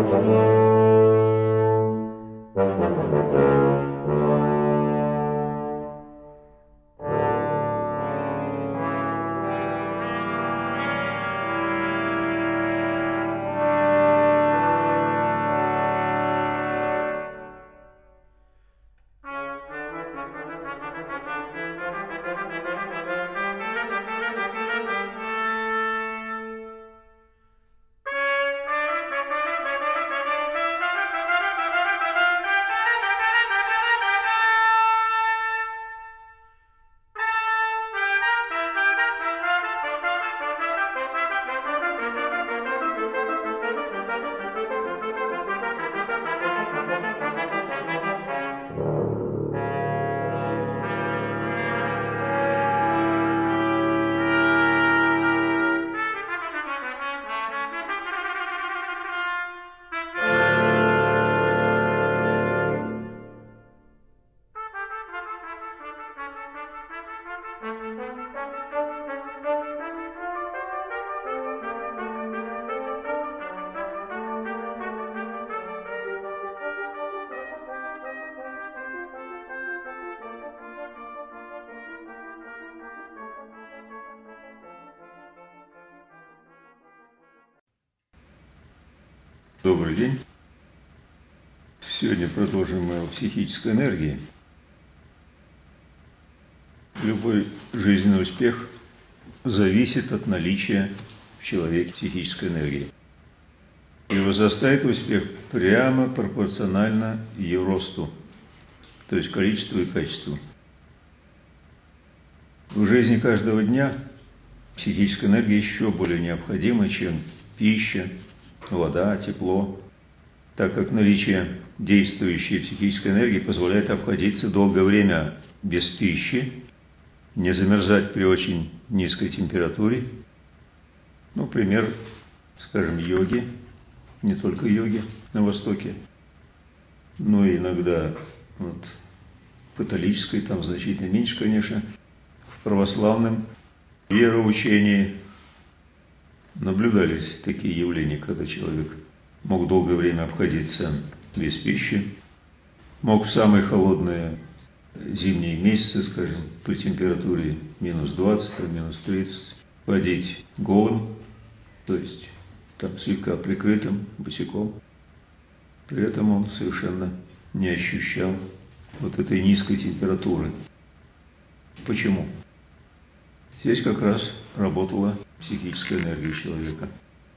Добрый день. Сегодня продолжим мы о психической энергии. Любой жизненный успех зависит от наличия в человеке психической энергии. И возрастает успех прямо пропорционально ее росту, то есть количеству и качеству. В жизни каждого дня психическая энергия еще более необходима, чем пища, вода, тепло, так как наличие действующей психической энергии позволяет обходиться долгое время без пищи, не замерзать при очень низкой температуре. Пример, скажем, йоги, не только йоги на Востоке, но и иногда в католической, там значительно меньше, конечно, в православном вероучении наблюдались такие явления, когда человек мог долгое время обходиться без пищи, мог в самые холодные зимние месяцы, скажем, при температуре минус 20, минус 30, ходить голым, то есть там слегка прикрытым, босиком. При этом он совершенно не ощущал этой низкой температуры. Почему? Здесь как раз работала психическая энергия человека.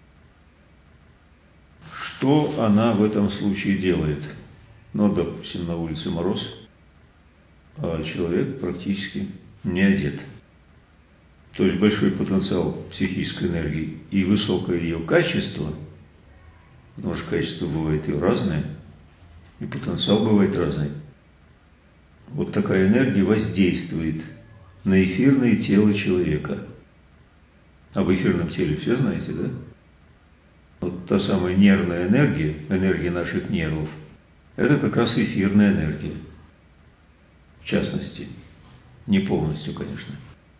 Что она в этом случае делает? Допустим, на улице мороз, а человек практически не одет. То есть большой потенциал психической энергии и высокое ее качество, потому что качество бывает и разное, и потенциал бывает разный. Такая энергия воздействует на эфирное тело человека. Об эфирном теле все знаете, да? Та самая нервная энергия, энергия наших нервов, это как раз эфирная энергия. В частности, не полностью, конечно.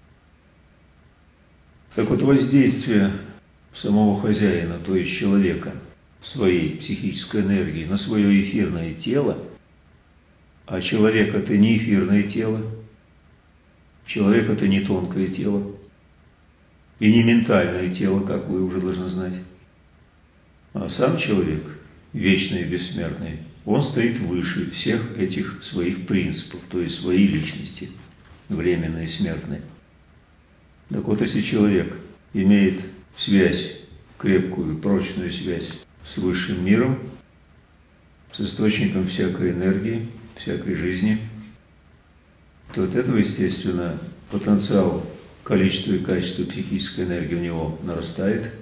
Так воздействие самого хозяина, то есть человека, своей психической энергии на свое эфирное тело, а человек это не эфирное тело, человек это не тонкое тело, и не ментальное тело, как вы уже должны знать. А сам человек, вечный и бессмертный, он стоит выше всех этих своих принципов, то есть своей личности, временной и смертной. Так если человек имеет связь, крепкую, прочную связь с высшим миром, с источником всякой энергии, всякой жизни, то от этого, естественно, потенциал, количество и качество психической энергии у него нарастает.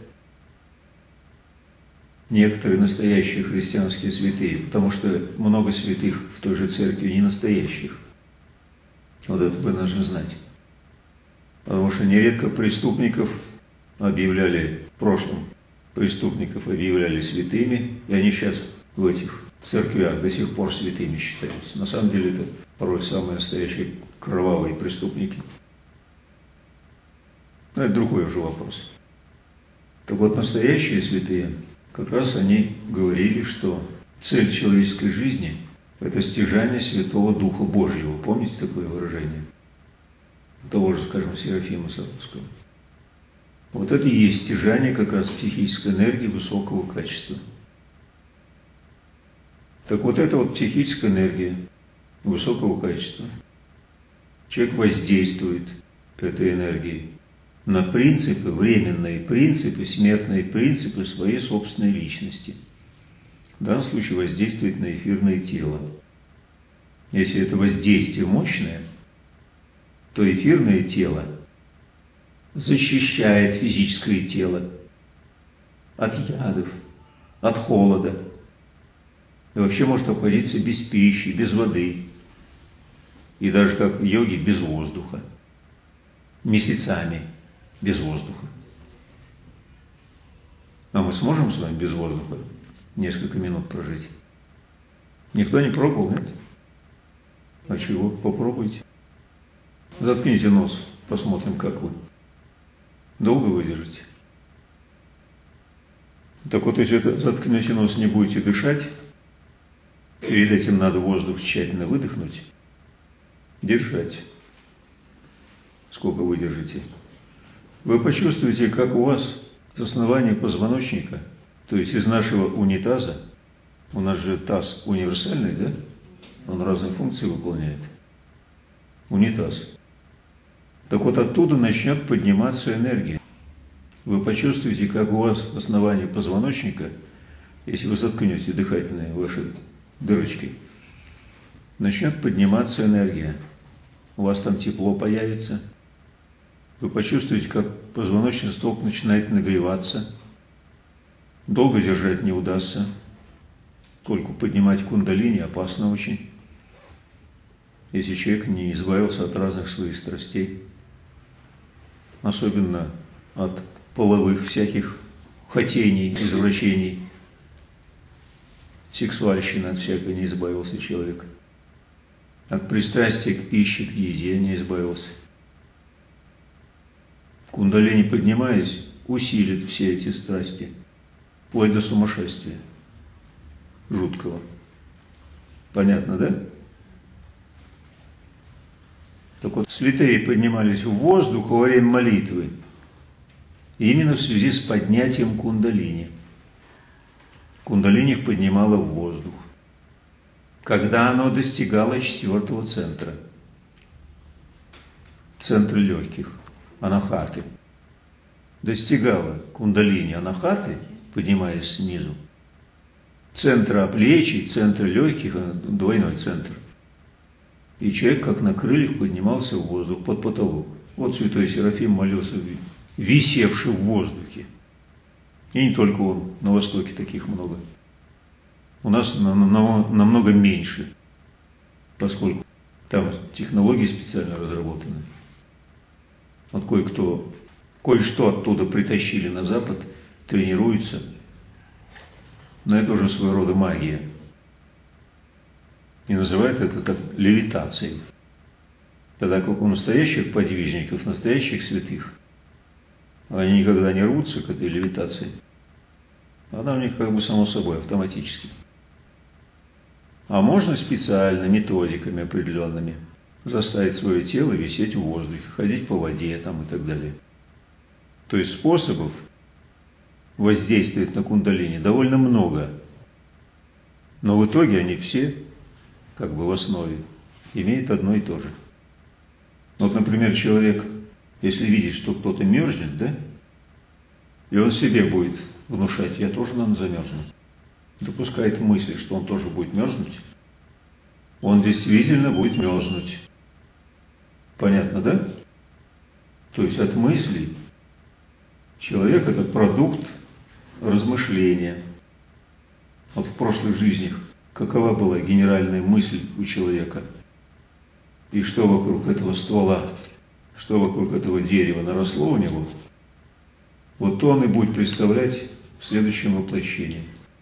Некоторые настоящие христианские святые, потому что много святых в той же церкви не настоящих. Это вы должны знать. Потому что нередко преступников объявляли в прошлом, преступников объявляли святыми, и они сейчас в этих церквях до сих пор святыми считаются. На самом деле это порой самые настоящие кровавые преступники. Но это другой уже вопрос. Так настоящие святые, как раз они говорили, что цель человеческой жизни – это стяжание Святого Духа Божьего. Помните такое выражение? Того же, скажем, Серафима Саровского. Вот это и есть стяжание как раз психической энергии высокого качества. Так вот эта вот психическая энергия высокого качества, человек воздействует этой энергией на принципы, временные принципы, смертные принципы своей собственной личности. В данном случае воздействует на эфирное тело. Если это воздействие мощное, то эфирное тело защищает физическое тело от ядов, от холода. И вообще может обходиться без пищи, без воды. И даже как в йоге без воздуха. Месяцами без воздуха. А мы сможем с вами без воздуха несколько минут прожить? Никто не пробовал, нет? А чего? Попробуйте. Заткните нос, посмотрим, как вы. Долго выдержите? Так вот, если заткнете нос, не будете дышать, перед этим надо воздух тщательно выдохнуть, держать. Сколько выдержите? Вы почувствуете, как у вас с основания позвоночника, то есть из нашего унитаза, у нас же таз универсальный, да? Он разные функции выполняет. Унитаз. Так вот оттуда начнет подниматься энергия. Вы почувствуете, как у вас с основания позвоночника, если вы заткнете дыхательные ваши дырочки, начнет подниматься энергия. У вас там тепло появится. Вы почувствуете, как позвоночный столб начинает нагреваться. Долго держать не удастся. Поскольку поднимать кундалини опасно очень, если человек не избавился от разных своих страстей, особенно от половых всяких хотений, извращений, сексуальщины от всякой не избавился человек, от пристрастия к пище, к еде не избавился. Кундалини, поднимаясь, усилит все эти страсти, вплоть до сумасшествия жуткого. Понятно, да? Так вот, святые поднимались в воздух во время молитвы, именно в связи с поднятием кундалини. Кундалини их поднимало в воздух, когда оно достигало 4-го центра, центра легких, анахаты. Достигало кундалини анахаты, поднимаясь снизу, центра плечей, центра легких, двойной центр. И человек, как на крыльях, поднимался в воздух под потолок. Вот святой Серафим молился, висевший в воздухе. И не только он, на Востоке таких много. У нас намного меньше, поскольку там технологии специально разработаны. Вот кое-что оттуда притащили на Запад, тренируются. Но это уже своего рода магия. И называют это так левитацией. Тогда как у настоящих подвижников, настоящих святых, они никогда не рвутся к этой левитации. Она у них как бы само собой, автоматически. А можно специально, методиками определенными, заставить свое тело висеть в воздухе, ходить по воде там и так далее. То есть способов воздействовать на кундалини довольно много. Но в итоге они все, как бы в основе, имеют одно и то же. Вот, например, человек, если видит, что кто-то мерзнет, да, и он себе будет внушать, я тоже, наверное, замерзну, допускает мысль, что он тоже будет мерзнуть, он действительно будет мерзнуть. Понятно, да? То есть от мыслей человек – это продукт размышления. Вот в прошлых жизнях какова была генеральная мысль у человека, и что вокруг этого ствола, что вокруг этого дерева наросло у него, вот то он и будет представлять в следующем воплощении.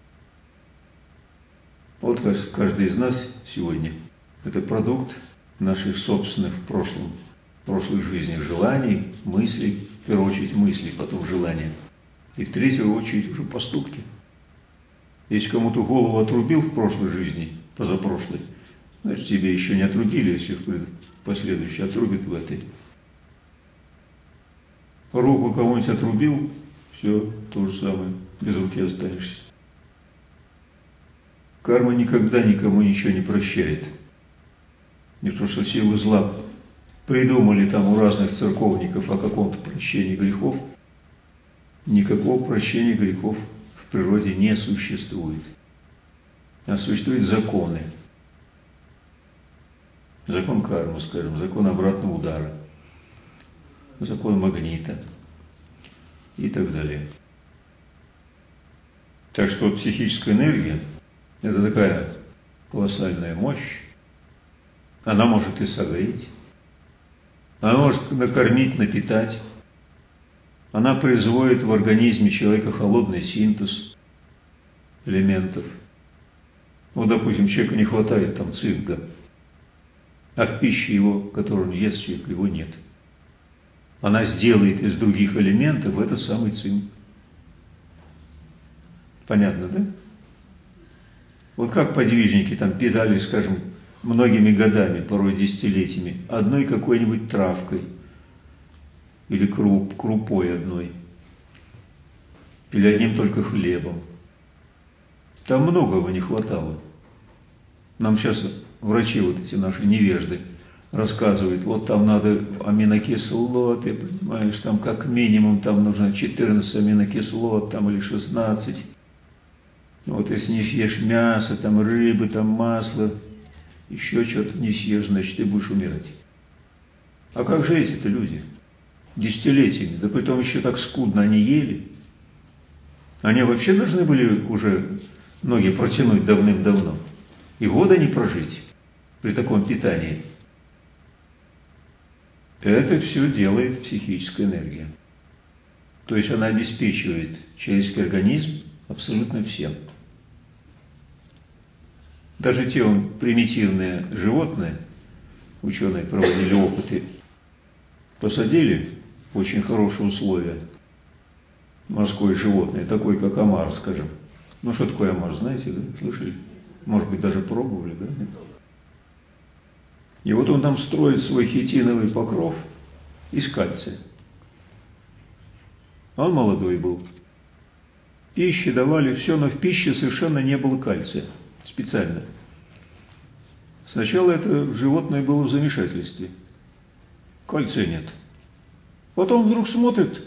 Вот каждый из нас сегодня – это продукт наших собственных в прошлых жизнях желаний, мыслей, в первую очередь мыслей, потом желания, и в третью очередь уже поступки. Если кому-то голову отрубил в прошлой жизни, позапрошлой, значит, тебе еще не отрубили, если в последующей отрубит в этой. Руку кому-нибудь отрубил, все то же самое, без руки останешься. Карма никогда никому ничего не прощает. Не то, что силы зла придумали там у разных церковников о каком-то прощении грехов. Никакого прощения грехов в природе не существует. А существуют законы. Закон кармы, скажем, закон обратного удара, закон магнита и так далее. Так что психическая энергия – это такая колоссальная мощь. Она может и согреть, она может накормить, напитать. Она производит в организме человека холодный синтез элементов. Вот, допустим, человеку не хватает там цинка, а в пище его, которую он ест, человек, его нет. Она сделает из других элементов этот самый цинк. Понятно, да? Вот как подвижники там питались, скажем, многими годами, порой десятилетиями, одной какой-нибудь травкой или крупой одной, или одним только хлебом. Там многого не хватало. Нам сейчас врачи, вот эти наши невежды, рассказывают, вот там надо аминокислоты, понимаешь, там как минимум там нужно 14 аминокислот, там или 16. Вот если не съешь мясо, там рыбы, там масло, еще что-то не съешь, значит, ты будешь умирать. А как же эти-то люди? Десятилетиями, да потом еще так скудно они ели. Они вообще должны были уже ноги протянуть давным-давно. И года не прожить при таком питании. Это все делает психическая энергия. То есть она обеспечивает человеческий организм абсолютно всем. Даже те примитивные животные, ученые проводили опыты, посадили в очень хорошие условия морское животное, такое как омар, скажем. Ну что такое омар, знаете, да? Слышали? Может быть, даже пробовали, да? Нет? И вот он там строит свой хитиновый покров из кальция. Он молодой был. Пищи давали, все, но в пище совершенно не было кальция. Специально. Сначала это животное было в замешательстве. Кальция нет. Потом вдруг смотрит,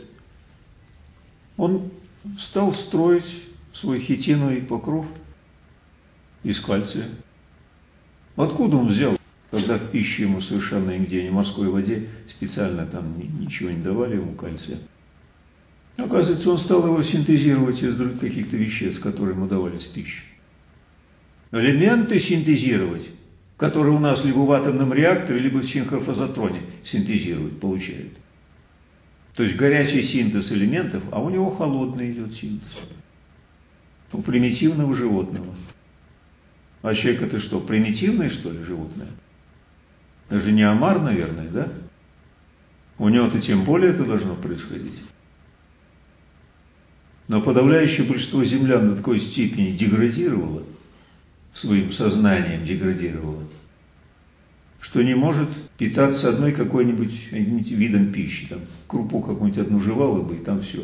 он стал строить свой хитиновый покров из кальция. Откуда он взял, когда в пище ему совершенно нигде, ни в морской воде, специально там ничего не давали ему кальция? Оказывается, он стал его синтезировать из других каких-то веществ, которые ему давались в пищу. Элементы синтезировать, которые у нас либо в атомном реакторе, либо в синхрофазотроне синтезировать получают. То есть горячий синтез элементов, а у него холодный идет синтез. У примитивного животного. А человек это что, примитивное, что ли, животное? Это же не омар, наверное, да? У него-то тем более это должно происходить. Но подавляющее большинство землян до такой степени деградировало, своим сознанием деградировало, что не может питаться одной какой-нибудь видом пищи. Там, крупу какую-нибудь одну жевало бы, и там все.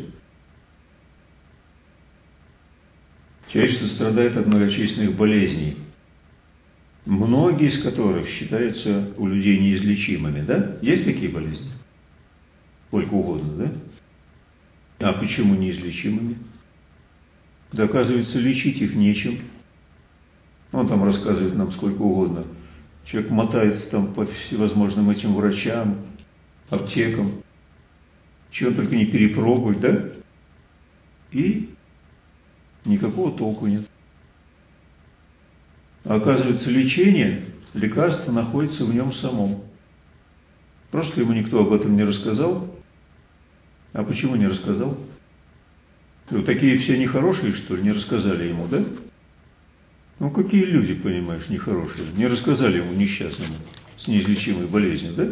Человечество страдает от многочисленных болезней, многие из которых считаются у людей неизлечимыми, да? Есть такие болезни? Сколько угодно, да? А почему неизлечимыми? Да, оказывается, лечить их нечем. Он там рассказывает нам сколько угодно. Человек мотается там по всевозможным этим врачам, аптекам, чего только не перепробует, да? И никакого толку нет. А оказывается, лечение, лекарство находится в нем самом. Просто ему никто об этом не рассказал. А почему не рассказал? Вот такие все нехорошие, что ли, не рассказали ему, да? Ну, какие люди, понимаешь, нехорошие. Не рассказали ему несчастному с неизлечимой болезнью, да?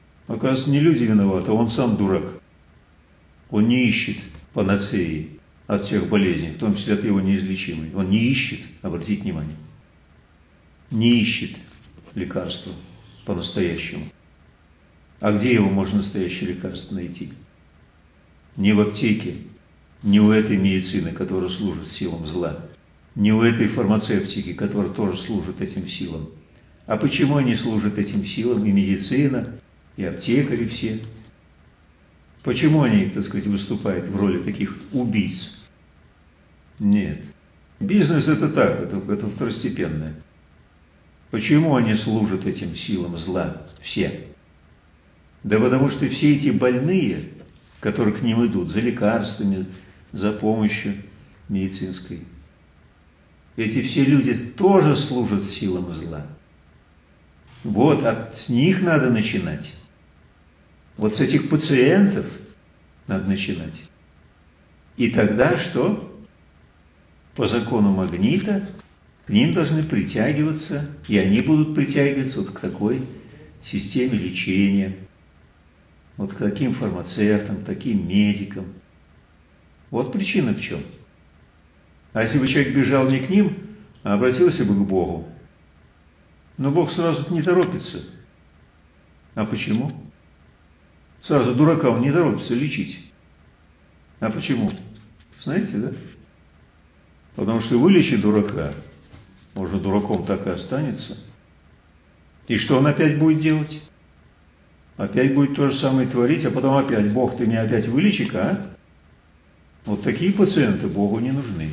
Оказывается, не люди виноваты, а он сам дурак. Он не ищет панацеи от всех болезней, в том числе от его неизлечимой. Он не ищет, обратите внимание, не ищет лекарства по-настоящему. А где его можно настоящее лекарство найти? Не в аптеке, не у этой медицины, которая служит силам зла, не у этой фармацевтики, которая тоже служит этим силам. А почему они служат этим силам, и медицина, и аптекари все? Почему они, так сказать, выступают в роли таких убийц? Нет. Бизнес это так, это второстепенное. Почему они служат этим силам зла? Все. Да потому что все эти больные, которые к ним идут за лекарствами, за помощью медицинской, эти все люди тоже служат силам зла. Вот, с них надо начинать. Вот с этих пациентов надо начинать. И тогда что? По закону магнита к ним должны притягиваться, и они будут притягиваться вот к такой системе лечения, вот к таким фармацевтам, таким медикам. Вот причина в чем. А если бы человек бежал не к ним, а обратился бы к Богу, но Бог сразу не торопится. А почему? Сразу дурака он не торопится лечить. А почему? Знаете, да? Потому что вылечит дурака, может, дураком так и останется. И что он опять будет делать? Опять будет то же самое творить, а потом опять: Бог, ты меня опять вылечи-ка, а? Вот такие пациенты Богу не нужны.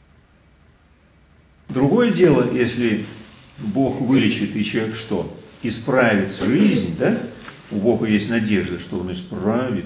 Другое дело, если Бог вылечит, и человек что? Исправит жизнь, да? У Бога есть надежда, что Он исправит.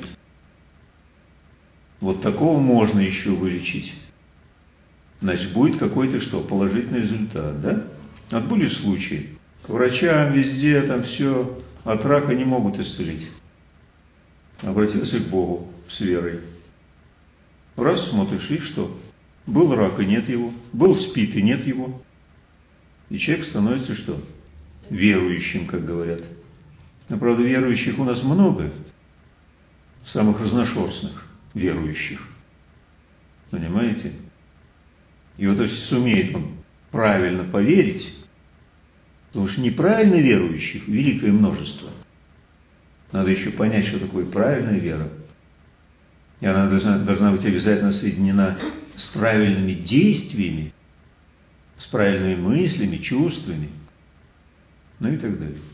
Вот такого можно еще вылечить. Значит, будет какой-то что? Положительный результат, да? А были случаи. К врачам везде, там все, от рака не могут исцелить. Обратился к Богу с верой. Раз смотришь, и что? Был рак, и нет его. Был СПИД, и нет его. И человек становится что? Верующим, как говорят. Но, правда, верующих у нас много. Самых разношерстных верующих. Понимаете? И вот если сумеет он правильно поверить, потому что неправильно верующих великое множество. Надо еще понять, что такое правильная вера. И она должна быть обязательно соединена с правильными действиями, с правильными мыслями, чувствами, ну и так далее.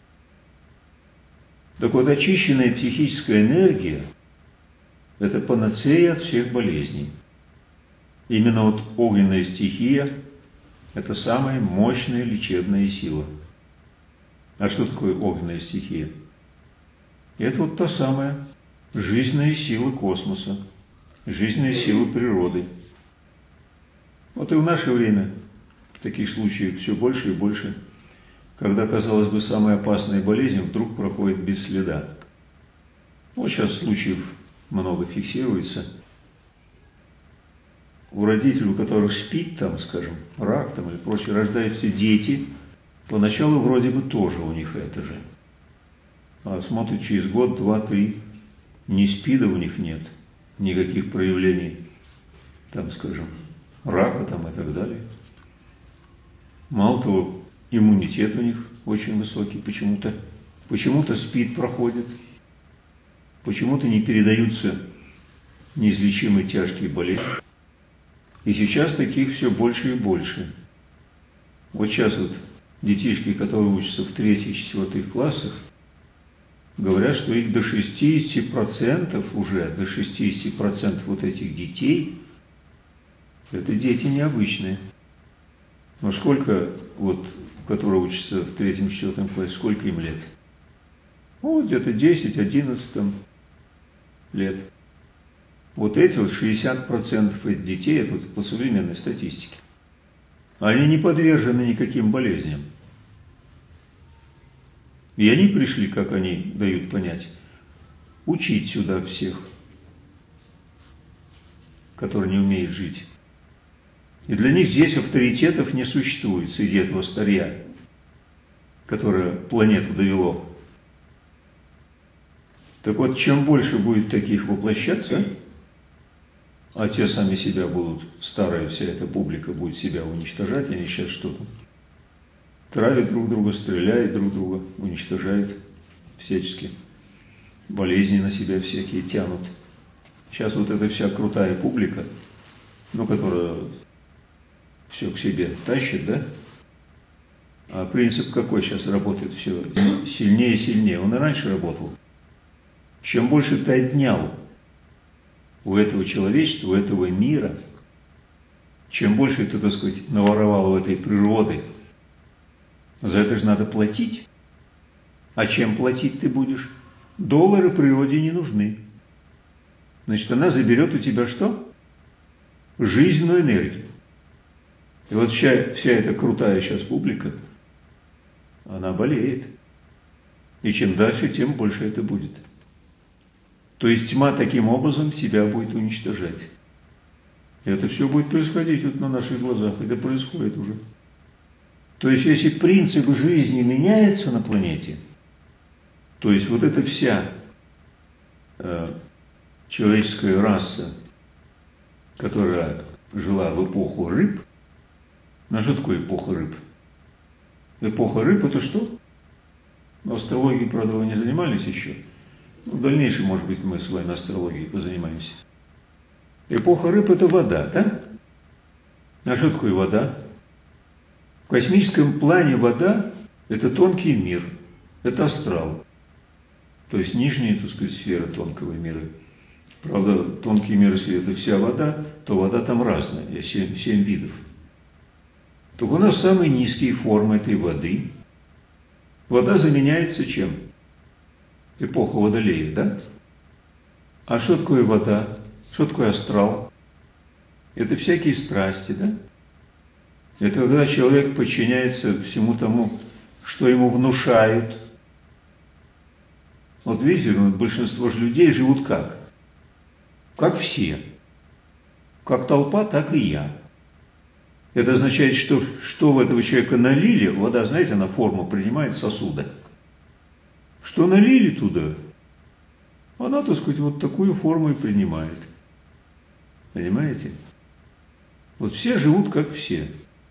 Так вот, очищенная психическая энергия – это панацея от всех болезней. Именно вот огненная стихия – это самая мощная лечебная сила. А что такое огненная стихия? Это вот та самая жизненная сила космоса, жизненная сила природы. Вот и в наше время таких случаев все больше и больше, когда, казалось бы, самая опасная болезнь вдруг проходит без следа. Вот сейчас случаев много фиксируется. У родителей, у которых СПИД, там, скажем, рак там, или прочее, рождаются дети, поначалу вроде бы тоже у них это же. А смотрят через год, два, три, ни СПИДа у них нет, никаких проявлений, там, скажем, рака там и так далее. Мало того, иммунитет у них очень высокий почему-то. Почему-то СПИД проходит. Почему-то не передаются неизлечимые тяжкие болезни. И сейчас таких все больше и больше. Вот сейчас вот детишки, которые учатся в 3-й и 4-х классах, говорят, что их до 60% уже, до 60% вот этих детей, это дети необычные. Но сколько, вот, которые учатся в 3-м, 4-м классе, сколько им лет? Ну, где-то 10-11 лет. Вот эти вот 60% этих детей, это вот по современной статистике, они не подвержены никаким болезням. И они пришли, как они дают понять, учить сюда всех, которые не умеют жить. И для них здесь авторитетов не существует среди этого старья, которое планету довело. Так вот, чем больше будет таких воплощаться, а те сами себя будут, старая вся эта публика будет себя уничтожать, они сейчас что там? Травят друг друга, стреляют друг друга, уничтожают всячески. Болезни на себя всякие тянут. Сейчас вот эта вся крутая публика, которая все к себе тащит, да? А принцип какой сейчас работает? Все сильнее и сильнее. Он и раньше работал. Чем больше ты отнял у этого человечества, у этого мира, чем больше ты, так сказать, наворовал у этой природы, за это же надо платить. А чем платить ты будешь? Доллары природе не нужны. Значит, она заберет у тебя что? Жизненную энергию. И вот вся эта крутая сейчас публика, она болеет. И чем дальше, тем больше это будет. То есть тьма таким образом себя будет уничтожать. И это все будет происходить вот на наших глазах. Это происходит уже. То есть если принцип жизни меняется на планете, то есть вот эта вся человеческая раса, которая жила в эпоху рыб, что такое эпоха рыб? Эпоха рыб это что? Астрологией, правда, вы не занимались еще. В дальнейшем, может быть, мы с вами астрологией позанимаемся. Эпоха рыб это вода, да? А что такое вода? В космическом плане вода это тонкий мир, это астрал. То есть нижняя, так сказать, сфера тонкого мира. Правда, тонкий мир, если это вся вода, то вода там разная, 7 видов. Только у нас самые низкие формы этой воды. Вода заменяется чем? Эпоха Водолея, да? А что такое вода? Что такое астрал? Это всякие страсти, да? Это когда человек подчиняется всему тому, что ему внушают. Вот видите, большинство же людей живут как? Как все. Как толпа, так и я. Это означает, что в этого человека налили, вода, знаете, она форму принимает сосуда. Что налили туда, она, так сказать, вот такую форму и принимает. Понимаете? Вот все живут как все.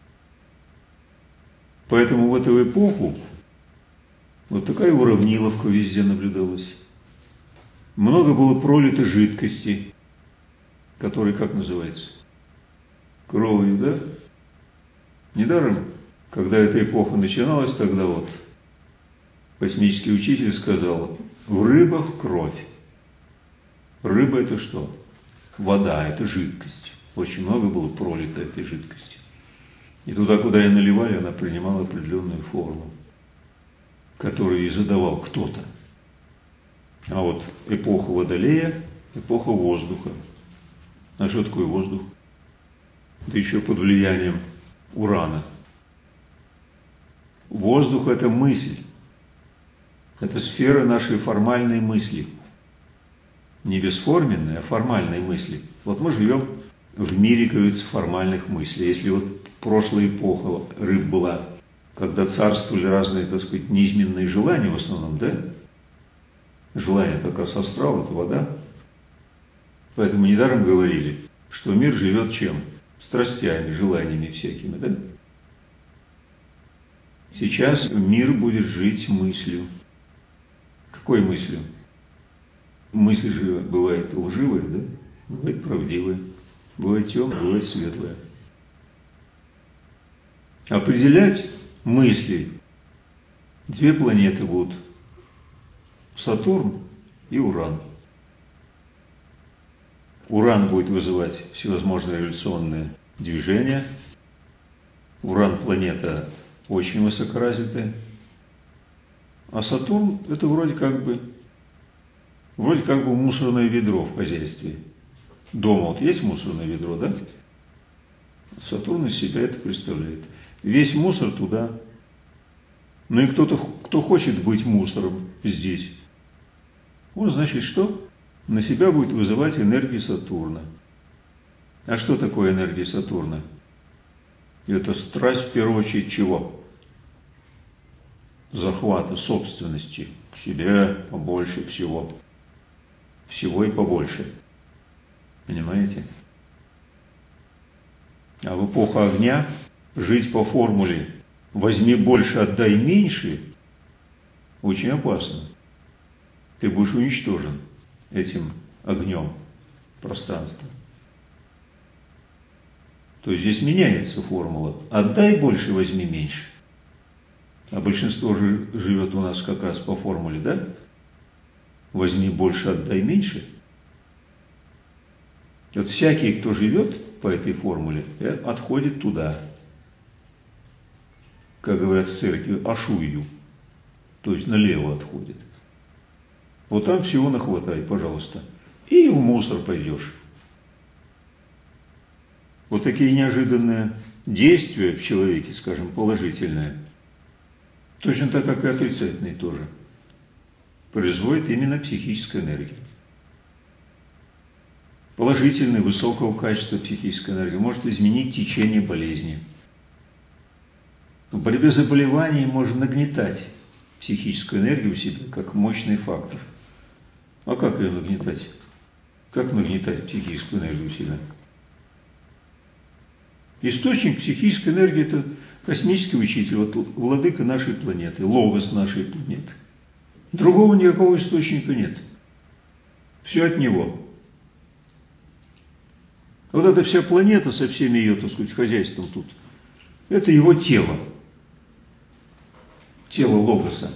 Поэтому в эту эпоху вот такая уравниловка везде наблюдалась. Много было пролито жидкости, которые, как называется, кровью, да? Недаром, когда эта эпоха начиналась, тогда вот космический учитель сказал, в рыбах кровь. Рыба это что? Вода, это жидкость. Очень много было пролито этой жидкости. И туда, куда ее наливали, она принимала определенную форму, которую ей задавал кто-то. А вот эпоха Водолея, эпоха воздуха. А что такое воздух? Да еще под влиянием Урана. Воздух – это мысль. Это сфера нашей формальной мысли. Не бесформенной, а формальной мысли. Вот мы живем в мире, как говорится, формальных мыслей. Если вот прошлая эпоха рыб была, когда царствовали разные, так сказать, низменные желания в основном, да? Желание как раз астрал, это вода. Поэтому недаром говорили, что мир живет чем? Страстями, желаниями всякими, да? Сейчас мир будет жить мыслью. Какой мыслью? Мысль же бывает лживая, да? Бывает правдивая. Бывает темная, бывает светлая. Определять мысли две планеты будут. Сатурн и Уран. Уран будет вызывать всевозможные революционные движения. Уран – планета очень высокоразвитая. А Сатурн – это вроде как бы мусорное ведро в хозяйстве. Дома вот есть мусорное ведро, да? Сатурн из себя это представляет. Весь мусор туда. Ну и кто хочет быть мусором здесь, он, значит, что? На себя будет вызывать энергию Сатурна. А что такое энергия Сатурна? Это страсть, в первую очередь, чего? Захвата собственности. К себе побольше всего. Всего и побольше. Понимаете? А в эпоху огня жить по формуле «возьми больше, отдай меньше» очень опасно. Ты будешь уничтожен этим огнем пространства. То есть здесь меняется формула. Отдай больше, возьми меньше. А большинство же живет у нас как раз по формуле, да? Возьми больше, отдай меньше. Вот всякий, кто живет по этой формуле, отходит туда. Как говорят в церкви, ашую. То есть налево отходит. Вот там всего нахватай, пожалуйста. И в мусор пойдешь. Вот такие неожиданные действия в человеке, скажем, положительные, точно так, как и отрицательные тоже, производят именно психическая энергия. Положительная, высокого качества психическая энергия может изменить течение болезни. В борьбе с заболеванием можно нагнетать психическую энергию в себе как мощный фактор. А как ее нагнетать? Как нагнетать психическую энергию в себя? Источник психической энергии – это космический учитель, вот владыка нашей планеты, логос нашей планеты. Другого никакого источника нет. Все от него. Вот эта вся планета со всеми ее, так сказать, хозяйством тут, это его тело. Тело логоса.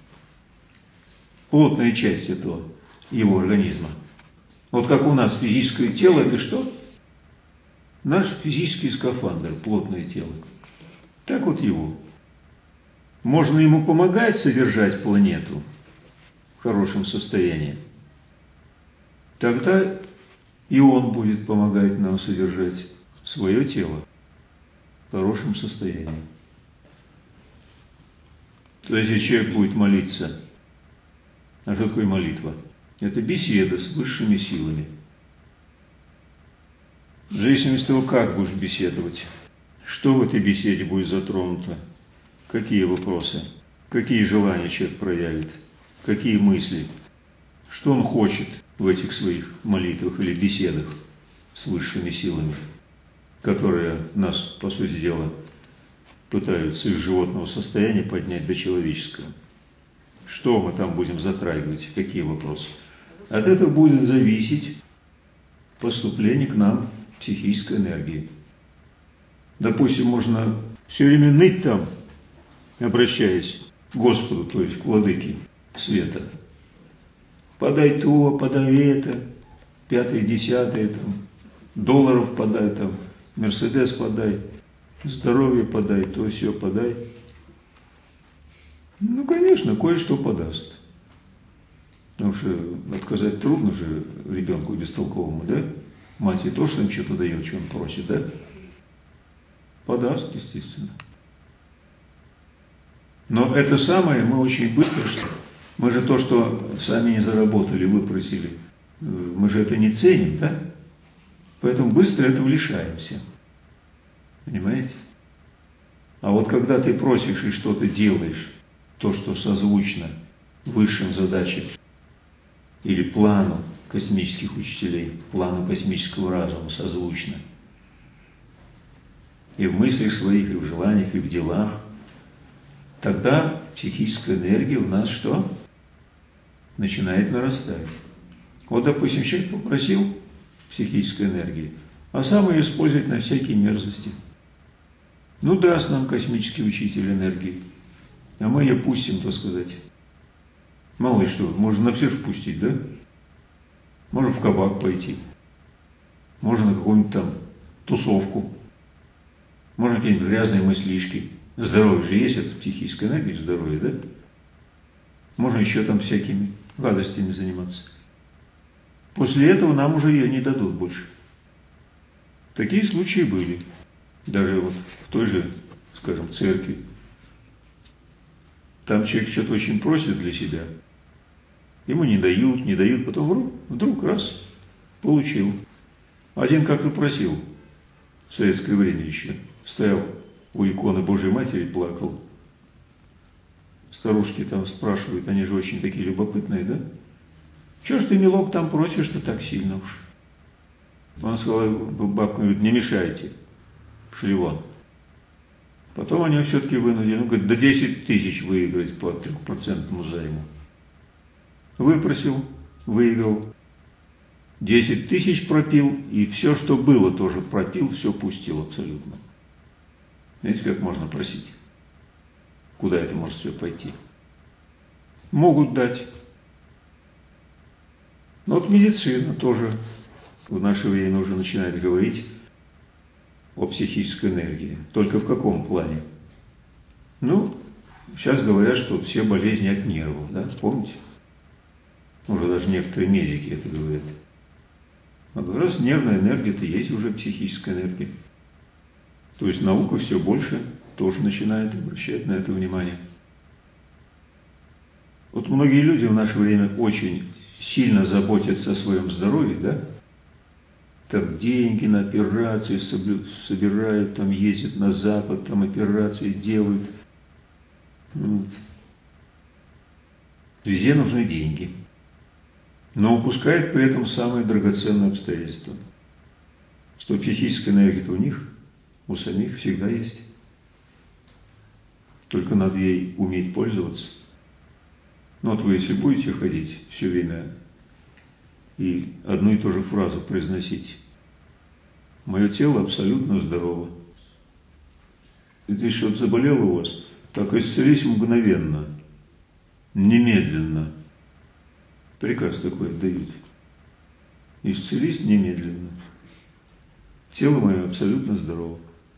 Плотная часть этого его организма. Вот как у нас физическое тело, это что? Наш физический скафандр, плотное тело. Так вот его. Можно ему помогать содержать планету в хорошем состоянии. Тогда и он будет помогать нам содержать свое тело в хорошем состоянии. То есть, если человек будет молиться, а что такое молитва? Это беседа с высшими силами. В зависимости от того, как будешь беседовать, что в этой беседе будет затронуто, какие вопросы, какие желания человек проявит, какие мысли, что он хочет в этих своих молитвах или беседах с высшими силами, которые нас, по сути дела, пытаются из животного состояния поднять до человеческого. Что мы там будем затрагивать, какие вопросы. От этого будет зависеть поступление к нам психической энергии. Допустим, можно все время ныть там, обращаясь к Господу, то есть к владыке света. Подай то, подай это, 5-е, 10-е, там, долларов подай, там, Мерседес подай, здоровье подай, то все подай. Ну, конечно, кое-что подаст. Потому что отказать трудно же ребенку бестолковому, да? Мать и то, что им что-то дает, что он просит, да? Подаст, естественно. Но это самое мы очень быстро, что мы же то, что сами не заработали, выпросили, мы же это не ценим, да? Поэтому быстро этого лишаемся. Понимаете? А вот когда ты просишь и что-то делаешь, то, что созвучно высшим задачам или плану космических учителей, плану космического разума созвучно, и в мыслях своих, и в желаниях, и в делах, тогда психическая энергия у нас что? Начинает нарастать. Вот, допустим, человек попросил психической энергии, а сам ее использует на всякие мерзости. Ну, даст нам космический учитель энергии, а мы ее пустим, так сказать. Мало ли что, можно на все ж пустить, да? Можно в кабак пойти, можно на какую-нибудь там тусовку, можно какие-нибудь грязные мыслишки. Здоровье же есть, это психическая энергия, здоровье, да? Можно еще там всякими гадостями заниматься. После этого нам уже ее не дадут больше. Такие случаи были. Даже вот в той же, скажем, церкви. Там человек что-то очень просит для себя. Ему не дают, потом вдруг раз, получил. Один как-то просил, в советское время еще, стоял у иконы Божьей Матери, плакал. Старушки там спрашивают, они же очень такие любопытные, да? Чего ж ты, милок, там просишь-то так сильно уж? Он сказал, бабка говорит, не мешайте. шли вон. Потом они все-таки вынудили, говорит, до 10 тысяч выиграть по 3% займу. Выпросил, выиграл. 10 тысяч пропил, и все, что было, тоже пропил, все пустил абсолютно. Знаете, как можно просить? Куда это может все пойти? Могут дать. Но вот медицина тоже в наше время уже начинает говорить о психической энергии. Только в каком плане? Ну, сейчас говорят, что все болезни от нервов, да? Помните? Уже даже некоторые медики это говорят. А раз нервная энергия, это есть уже психическая энергия. То есть наука все больше тоже начинает обращать на это внимание. Вот многие люди в наше время очень сильно заботятся о своем здоровье, да? Там деньги на операции собирают, там ездят на Запад, там операции делают. Вот. Везде нужны деньги. Но упускает при этом самое драгоценное обстоятельство, что психическая энергия-то у них, у самих всегда есть. Только надо ей уметь пользоваться. Ну вот вы если будете ходить все время и одну и ту же фразу произносить: «Мое тело абсолютно здорово». Это еще вот заболело у вас, так исцелись мгновенно, немедленно. Приказ такой отдают. Исцелись немедленно. Тело мое абсолютно здорово.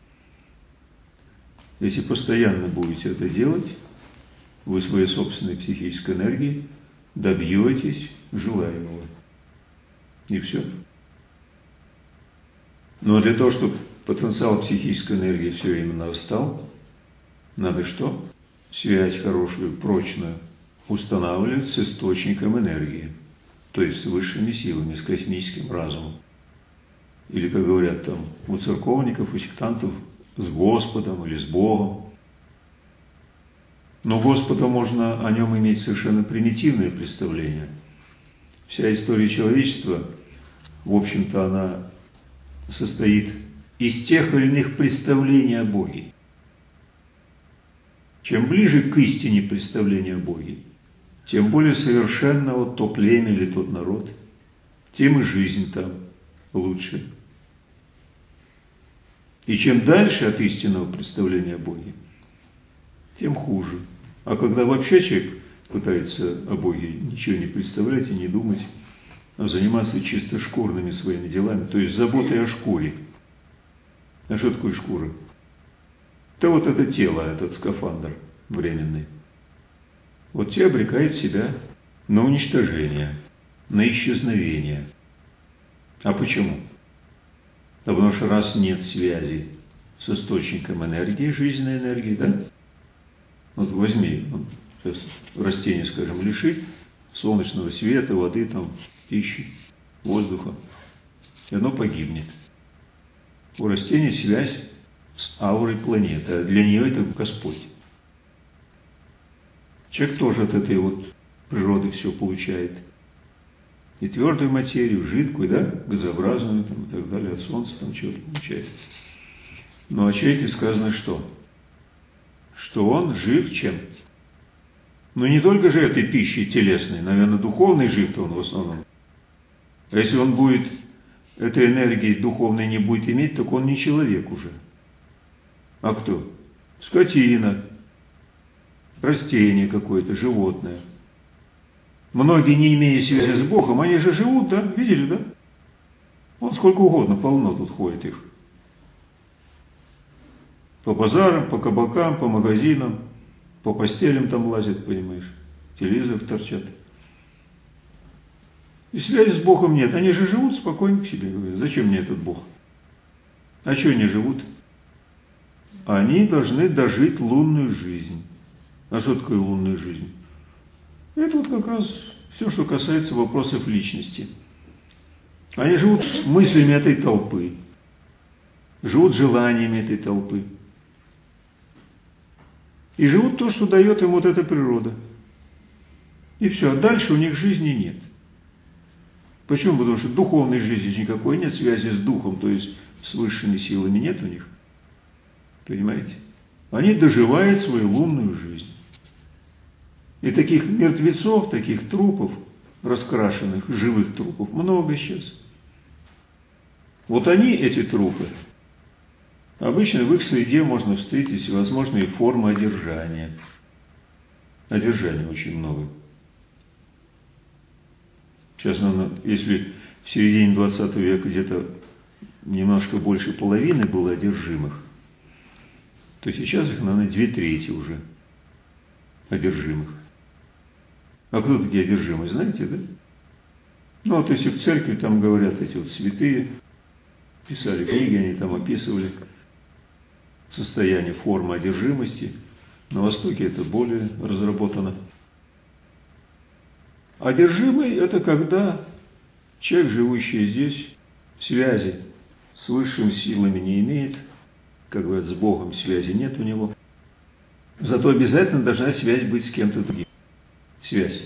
Если постоянно будете это делать, вы своей собственной психической энергией добьетесь желаемого. И все. Но для того, чтобы потенциал психической энергии все время нарастал, надо что? Связь хорошую, прочную устанавливать с источником энергии, то есть с высшими силами, с космическим разумом. Или, как говорят там у церковников, у сектантов, с Господом или с Богом. Но Господа можно о нем иметь совершенно примитивное представление. Вся история человечества, в общем-то, она состоит из тех или иных представлений о Боге. Чем ближе к истине представления о Боге, тем более совершенно вот то племя или тот народ, тем и жизнь там лучше. И чем дальше от истинного представления о Боге, тем хуже. А когда вообще человек пытается о Боге ничего не представлять и не думать, а заниматься чисто шкурными своими делами, то есть заботой о шкуре. А что такое шкура? Это вот это тело, этот скафандр временный. Вот те обрекают себя на уничтожение, на исчезновение. А почему? Да потому что раз нет связи с источником энергии, жизненной энергии, да? Вот возьми, сейчас растение, скажем, лиши солнечного света, воды, там, пищи, воздуха, и оно погибнет. У растения связь с аурой планеты, а для нее это Господь. Человек тоже от этой вот природы все получает. И твердую материю, жидкую, да, газообразную там, и так далее, от солнца там чего-то получает. Но о человеке сказано что? Что он жив чем? Но не только же этой пищей телесной, наверное, духовной жив-то он в основном. А если он будет этой энергии духовной не будет иметь, так он не человек уже. А кто? Скотина, растение какое-то, животное. Многие, не имея связи с Богом, они же живут, да? Видели, да? Вот сколько угодно, полно тут ходит их. По базарам, по кабакам, по магазинам, по постелям там лазят, понимаешь, телевизор торчат. И связи с Богом нет. Они же живут спокойно к себе. Говорят, зачем мне этот Бог? А что они живут? Они должны дожить лунную жизнь. А что такое лунная жизнь? Это вот как раз все, что касается вопросов личности. Они живут мыслями этой толпы. Живут желаниями этой толпы. И живут то, что дает им вот эта природа. И все. А дальше у них жизни нет. Почему? Потому что духовной жизни никакой нет, связи с духом, то есть с высшими силами нет у них. Понимаете? Они доживают свою лунную жизнь. И таких мертвецов, таких трупов, раскрашенных, живых трупов, много сейчас. Вот они, эти трупы, обычно в их среде можно встретить всевозможные формы одержания. Одержания очень много. Сейчас, если в середине 20 века где-то немножко больше половины было одержимых, то сейчас их, наверное, 2/3 уже одержимых. А кто такие одержимые, знаете, да? Ну, вот если в церкви там говорят эти вот святые, писали книги, они там описывали состояние формы одержимости. На Востоке это более разработано. Одержимый – это когда человек, живущий здесь, связи с высшими силами не имеет, как говорят, с Богом связи нет у него. Зато обязательно должна связь быть с кем-то другим. Связь.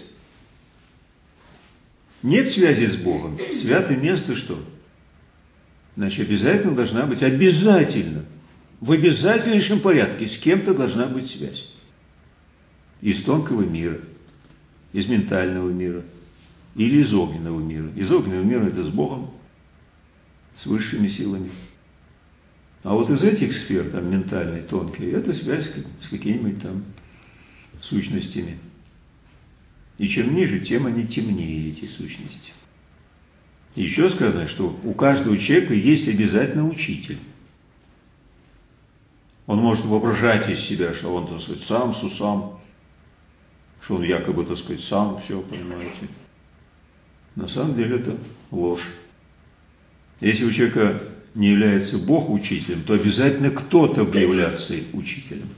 Нет связи с Богом. Святое место что? Значит, обязательно должна быть, обязательно, в обязательнейшем порядке с кем-то должна быть связь. Из тонкого мира, из ментального мира или из огненного мира. Из огненного мира это с Богом, с высшими силами. А вот из этих сфер, там ментальной, тонкой, это связь с какими-нибудь там сущностями. И чем ниже, тем они темнее, эти сущности. Еще сказано, что у каждого человека есть обязательно учитель. Он может воображать из себя, что он, так сказать, сам сусам, что он якобы, так сказать, сам все, понимаете. На самом деле это ложь. Если у человека не является Бог учителем, то обязательно кто-то будет являться учителем.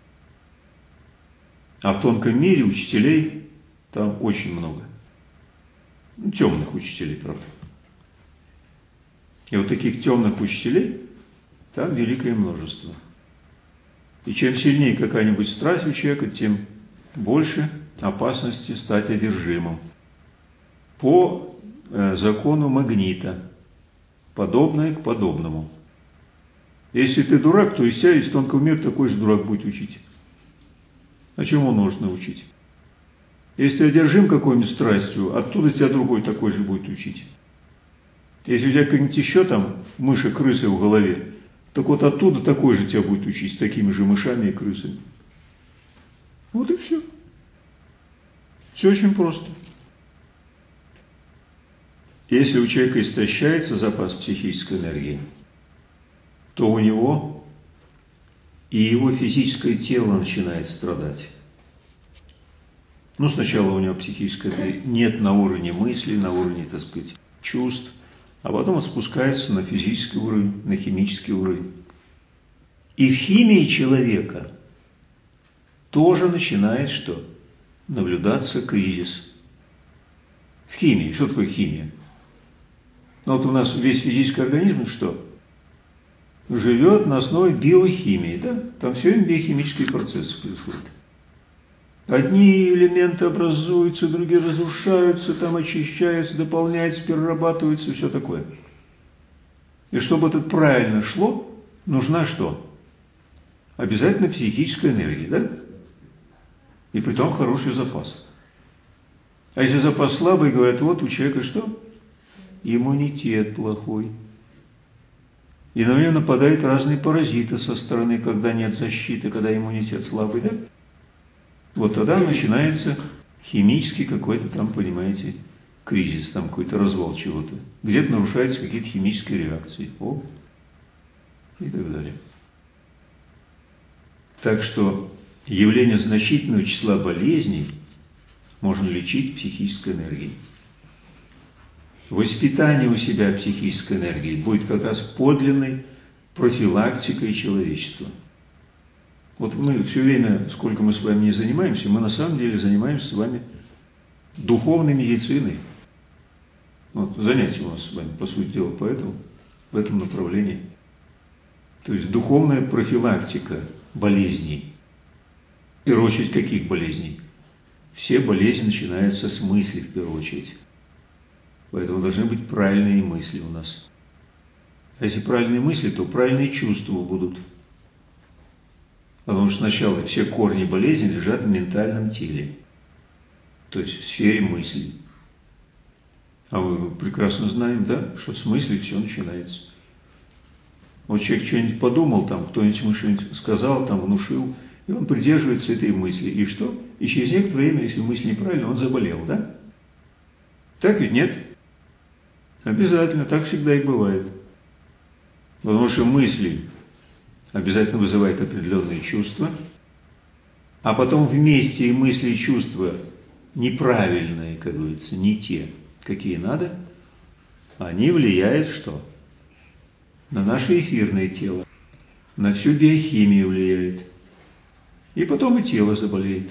А в тонком мире учителей там очень много. Ну, темных учителей, правда. И вот таких темных учителей там великое множество. И чем сильнее какая-нибудь страсть у человека, тем больше опасности стать одержимым. По закону магнита. Подобное к подобному. Если ты дурак, то из тебя из тонкого мира такой же дурак будет учить. А чему нужно учить? Если ты одержим какой-нибудь страстью, оттуда тебя другой такой же будет учить. Если у тебя какие-нибудь еще там мыши, крысы в голове, так вот оттуда такой же тебя будет учить, с такими же мышами и крысами. Вот и все. Все очень просто. Если у человека истощается запас психической энергии, то у него и его физическое тело начинает страдать. Ну, сначала у него психической нет на уровне мыслей, на уровне, так сказать, чувств, а потом он спускается на физический уровень, на химический уровень. И в химии человека тоже начинает что? Наблюдаться кризис. В химии. Что такое химия? Ну, вот у нас весь физический организм что? Живет на основе биохимии, да? Там все время биохимические процессы происходят. Одни элементы образуются, другие разрушаются, там очищаются, дополняются, перерабатываются, все такое. И чтобы это правильно шло, нужна что? Обязательно психическая энергия, да? И притом хороший запас. А если запас слабый, говорят, вот у человека что? Иммунитет плохой. И на него нападают разные паразиты со стороны, когда нет защиты, когда иммунитет слабый, да? Вот тогда начинается химический какой-то там, понимаете, кризис, там какой-то развал чего-то. Где-то нарушаются какие-то химические реакции. И так далее. Так что явление значительного числа болезней можно лечить психической энергией. Воспитание у себя психической энергии будет как раз подлинной профилактикой человечества. Вот мы все время, сколько мы с вами не занимаемся, мы на самом деле занимаемся с вами духовной медициной. Вот занятия у нас с вами, по сути дела, поэтому в этом направлении. То есть духовная профилактика болезней. В первую очередь, каких болезней? Все болезни начинаются с мысли, в первую очередь. Поэтому должны быть правильные мысли у нас. А если правильные мысли, то правильные чувства будут. Потому что сначала все корни болезни лежат в ментальном теле, то есть в сфере мыслей. А мы прекрасно знаем, да, что с мыслей все начинается. Вот человек что-нибудь подумал, там кто-нибудь ему что-нибудь сказал, там внушил, и он придерживается этой мысли. И что? И через некоторое время, если мысль неправильная, он заболел, да? Так ведь нет? Обязательно, так всегда и бывает. Потому что мысли обязательно вызывают определенные чувства, а потом вместе и мысли, и чувства неправильные, как говорится, не те, какие надо, они влияют что? На наше эфирное тело, на всю биохимию влияет. И потом и тело заболеет.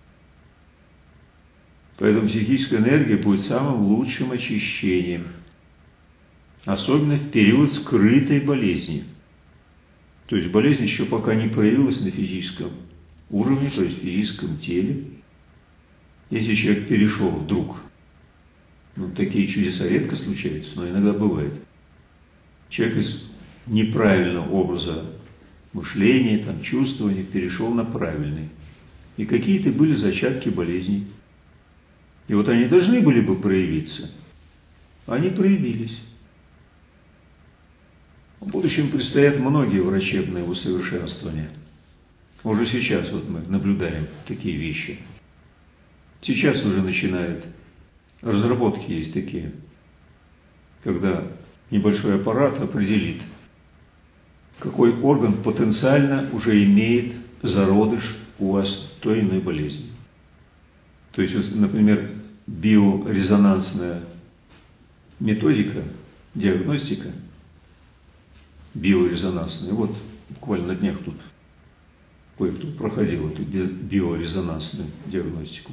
Поэтому психическая энергия будет самым лучшим очищением. Особенно в период скрытой болезни. То есть болезнь еще пока не проявилась на физическом уровне, то есть в физическом теле. Если человек перешел вдруг, такие чудеса редко случаются, но иногда бывает. Человек из неправильного образа мышления, там, чувствования перешел на правильный. И какие-то были зачатки болезней. И вот они должны были бы проявиться. Они проявились. В будущем предстоят многие врачебные усовершенствования. Уже сейчас вот мы наблюдаем такие вещи. Сейчас уже начинают, разработки есть такие, когда небольшой аппарат определит, какой орган потенциально уже имеет зародыш у вас той или иной болезни. То есть, например, биорезонансная методика, диагностика, биорезонансная. Вот буквально на днях тут кое-кто проходил эту биорезонансную диагностику.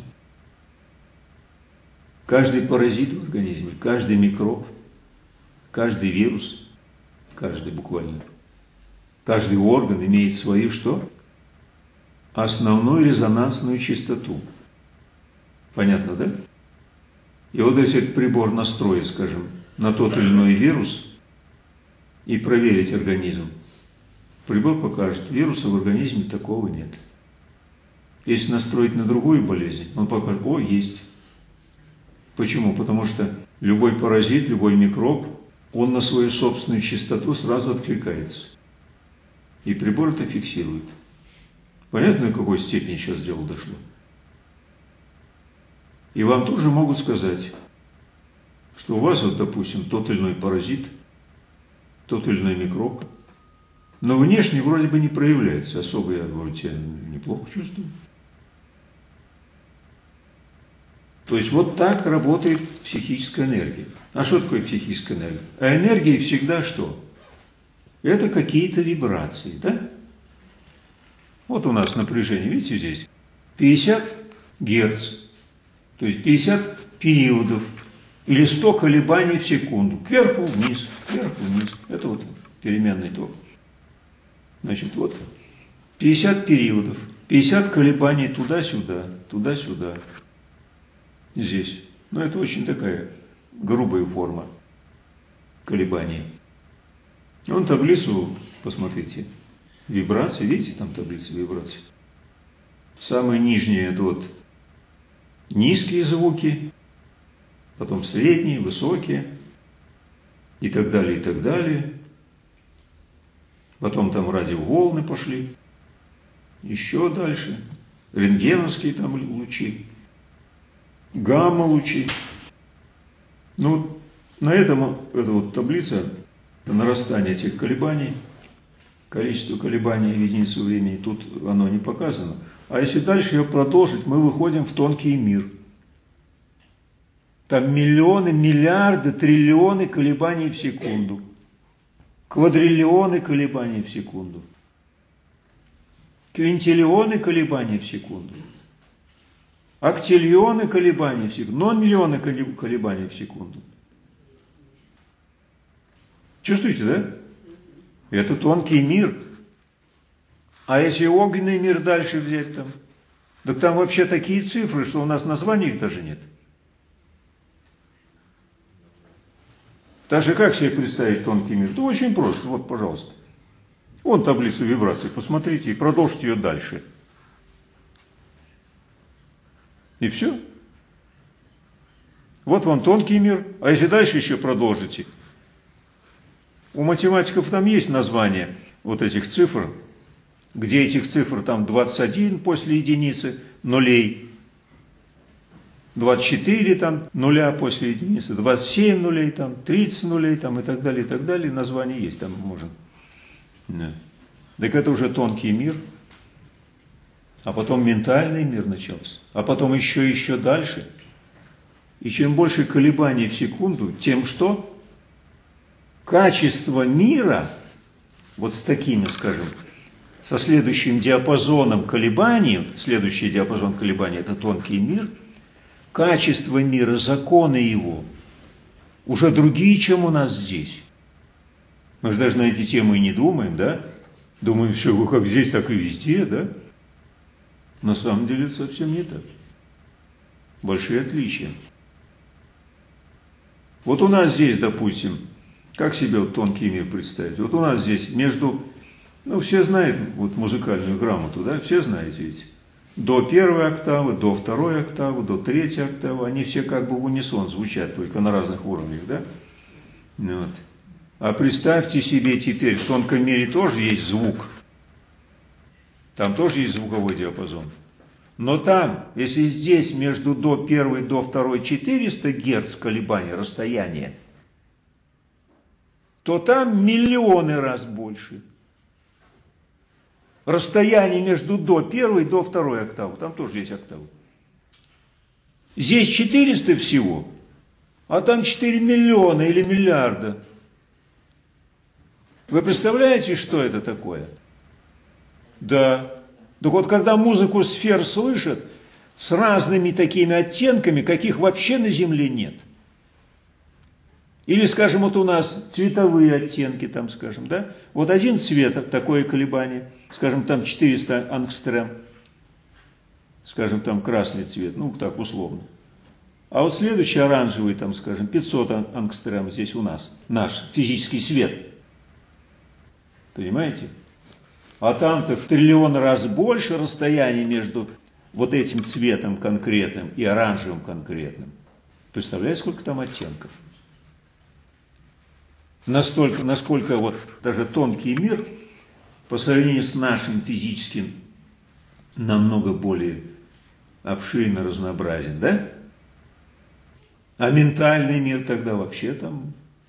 Каждый паразит в организме, каждый микроб, каждый вирус, каждый буквально, каждый орган имеет свою что? Основную резонансную частоту. Понятно, да? И вот если этот прибор настроить, скажем, на тот или иной вирус и проверить организм, прибор покажет, вируса в организме такого нет. Если настроить на другую болезнь, он покажет, о, есть. Почему? Потому что любой паразит, любой микроб, он на свою собственную частоту сразу откликается. И прибор это фиксирует. Понятно, до какой степени сейчас дело дошло? И вам тоже могут сказать, что у вас, вот, допустим, тот или иной паразит, тот или иной микроб, но внешне вроде бы не проявляется. Особо я, говорю, себя неплохо чувствую. То есть вот так работает психическая энергия. А что такое психическая энергия? А энергия всегда что? Это какие-то вибрации, да? Вот у нас напряжение, видите здесь? 50 Герц, то есть 50 периодов, или 100 колебаний в секунду. Кверху-вниз, кверху-вниз. Это вот переменный ток. Значит, вот 50 периодов, 50 колебаний туда-сюда, туда-сюда. Здесь. Но это очень такая грубая форма колебаний. Вон таблицу, посмотрите, вибрации, видите, там таблица вибраций. Самые нижние идут низкие звуки, потом средние, высокие, и так далее, и так далее. Потом там радиоволны пошли, еще дальше, рентгеновские там лучи, гамма-лучи. Ну, на этом, эта вот таблица, нарастание этих колебаний, количество колебаний в единицу времени, тут оно не показано. А если дальше ее продолжить, мы выходим в тонкий мир. Там миллионы, миллиарды, триллионы колебаний в секунду. Квадриллионы колебаний в секунду. Квинтиллионы колебаний в секунду. Актиллионы колебаний в секунду. Нон-миллионы колебаний в секунду. Чувствуете, да? Это тонкий мир. А если огненный мир дальше взять там, так там вообще такие цифры, что у нас названий их даже нет. Так же как себе представить тонкий мир? Это очень просто. Вот, пожалуйста. Вон таблицу вибраций, посмотрите и продолжите ее дальше. И все. Вот вам тонкий мир. А если дальше еще продолжите, у математиков там есть название вот этих цифр, где этих цифр там 21 после единицы нулей, 24 там нуля после единицы, 27 нулей там, 30 нулей там и так далее, название есть там можно. Да. Так это уже тонкий мир, а потом ментальный мир начался, а потом еще дальше. И чем больше колебаний в секунду, тем что? Качество мира, вот с такими, скажем, со следующим диапазоном колебаний, следующий диапазон колебаний – это тонкий мир, качество мира, законы его уже другие, чем у нас здесь. Мы же даже на эти темы и не думаем, да? Думаем, все как здесь, так и везде, да? На самом деле это совсем не так. Большие отличия. Вот у нас здесь, допустим, как себе вот тонкий мир представить? Вот у нас здесь между, все знают вот музыкальную грамоту, да? Все знаете ведь. До первой октавы, до второй октавы, до третьей октавы, они все как бы в унисон звучат, только на разных уровнях, да? Вот. А представьте себе теперь, в тонком мире тоже есть звук. Там тоже есть звуковой диапазон. Но там, если здесь между до первой, до второй 400 Гц колебания, расстояние, то там миллионы раз больше. Расстояние между до первой и до второй октавы, там тоже есть октавы. Здесь 400 всего, а там 4 миллиона или миллиарда. Вы представляете, что это такое? Да. Так вот, когда музыку сфер слышат с разными такими оттенками, каких вообще на Земле нет. Или, скажем, вот у нас цветовые оттенки, там, скажем, да? Вот один цвет, такое колебание, скажем, там 400 ангстрем, скажем, там красный цвет, так условно. А вот следующий оранжевый, там, скажем, 500 ангстрем здесь у нас, наш физический свет. Понимаете? А там-то в триллион раз больше расстояние между вот этим цветом конкретным и оранжевым конкретным. Представляете, сколько там оттенков? Насколько вот даже тонкий мир по сравнению с нашим физическим намного более обширно разнообразен, да? А ментальный мир тогда вообще там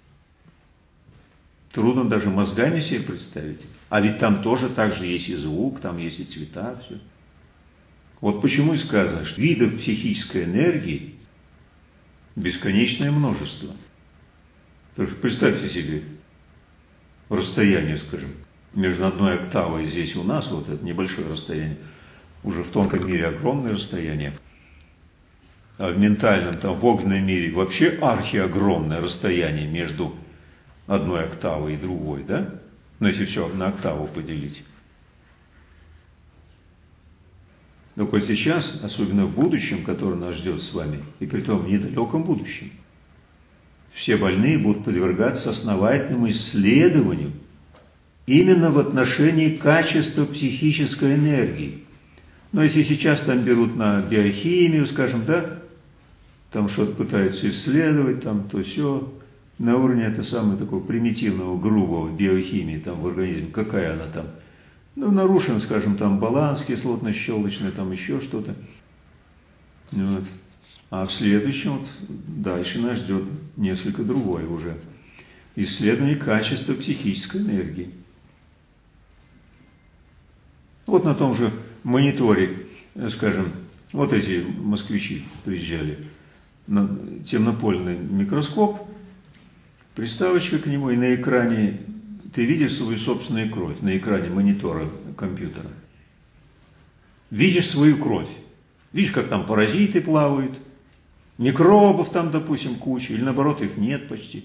трудно даже мозгами себе представить. А ведь там тоже так же есть и звук, там есть и цвета, все. Вот почему и сказано, что видов психической энергии бесконечное множество. Потому что представьте себе расстояние, скажем, между одной октавой здесь у нас, вот это небольшое расстояние, уже в тонком мире огромное расстояние, а в ментальном, там, в огненном мире вообще архиогромное расстояние между одной октавой и другой, да? Но если все на октаву поделить. Так вот сейчас, особенно в будущем, которое нас ждет с вами, и при том в недалеком будущем, все больные будут подвергаться основательному исследованию именно в отношении качества психической энергии. Но если сейчас там берут на биохимию, скажем, да, там что-то пытаются исследовать, там то все, на уровне это самого такого примитивного, грубого биохимии там в организме, какая она там, нарушен, скажем, там баланс кислотно-щелочный, там еще что-то. Вот. А в следующем, вот, дальше нас ждет несколько другое уже. Исследование качества психической энергии. Вот на том же мониторе, скажем, вот эти москвичи приезжали, темнопольный микроскоп, приставочка к нему, и на экране ты видишь свою собственную кровь, на экране монитора компьютера. Видишь свою кровь. Видишь, как там паразиты плавают, микробов там, допустим, куча, или наоборот, их нет почти.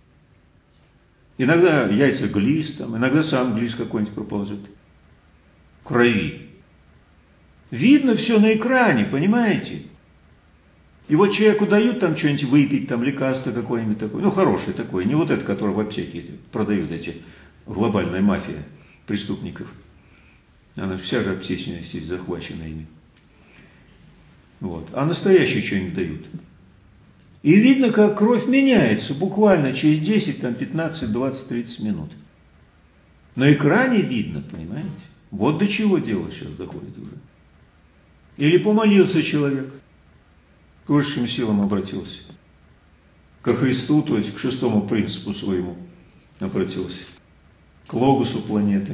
Иногда яйца глист, там, иногда сам глист какой-нибудь проползет. В крови. Видно все на экране, понимаете? И вот человеку дают там что-нибудь выпить, там лекарство какое-нибудь такое, хорошее такое, не вот это, которое в аптеке продают эти, глобальная мафия преступников. Она вся же обсессивность захвачена ими. Вот. А настоящие что-нибудь дают. И видно, как кровь меняется буквально через 10, 15, 20, 30 минут. На экране видно, понимаете? Вот до чего дело сейчас доходит уже. Или помолился человек, к высшим силам обратился, ко Христу, то есть к шестому принципу своему обратился, к логосу планеты.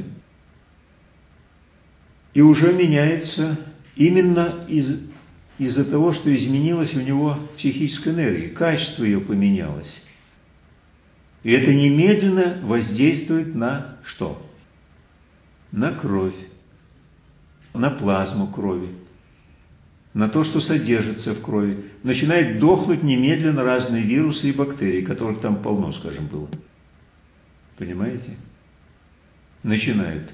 И уже меняется именно из-за того, что изменилась у него психическая энергия, качество ее поменялось. И это немедленно воздействует на что? На кровь, на плазму крови, на то, что содержится в крови. Начинает дохнуть немедленно разные вирусы и бактерии, которых там полно, скажем, было. Понимаете? Начинают.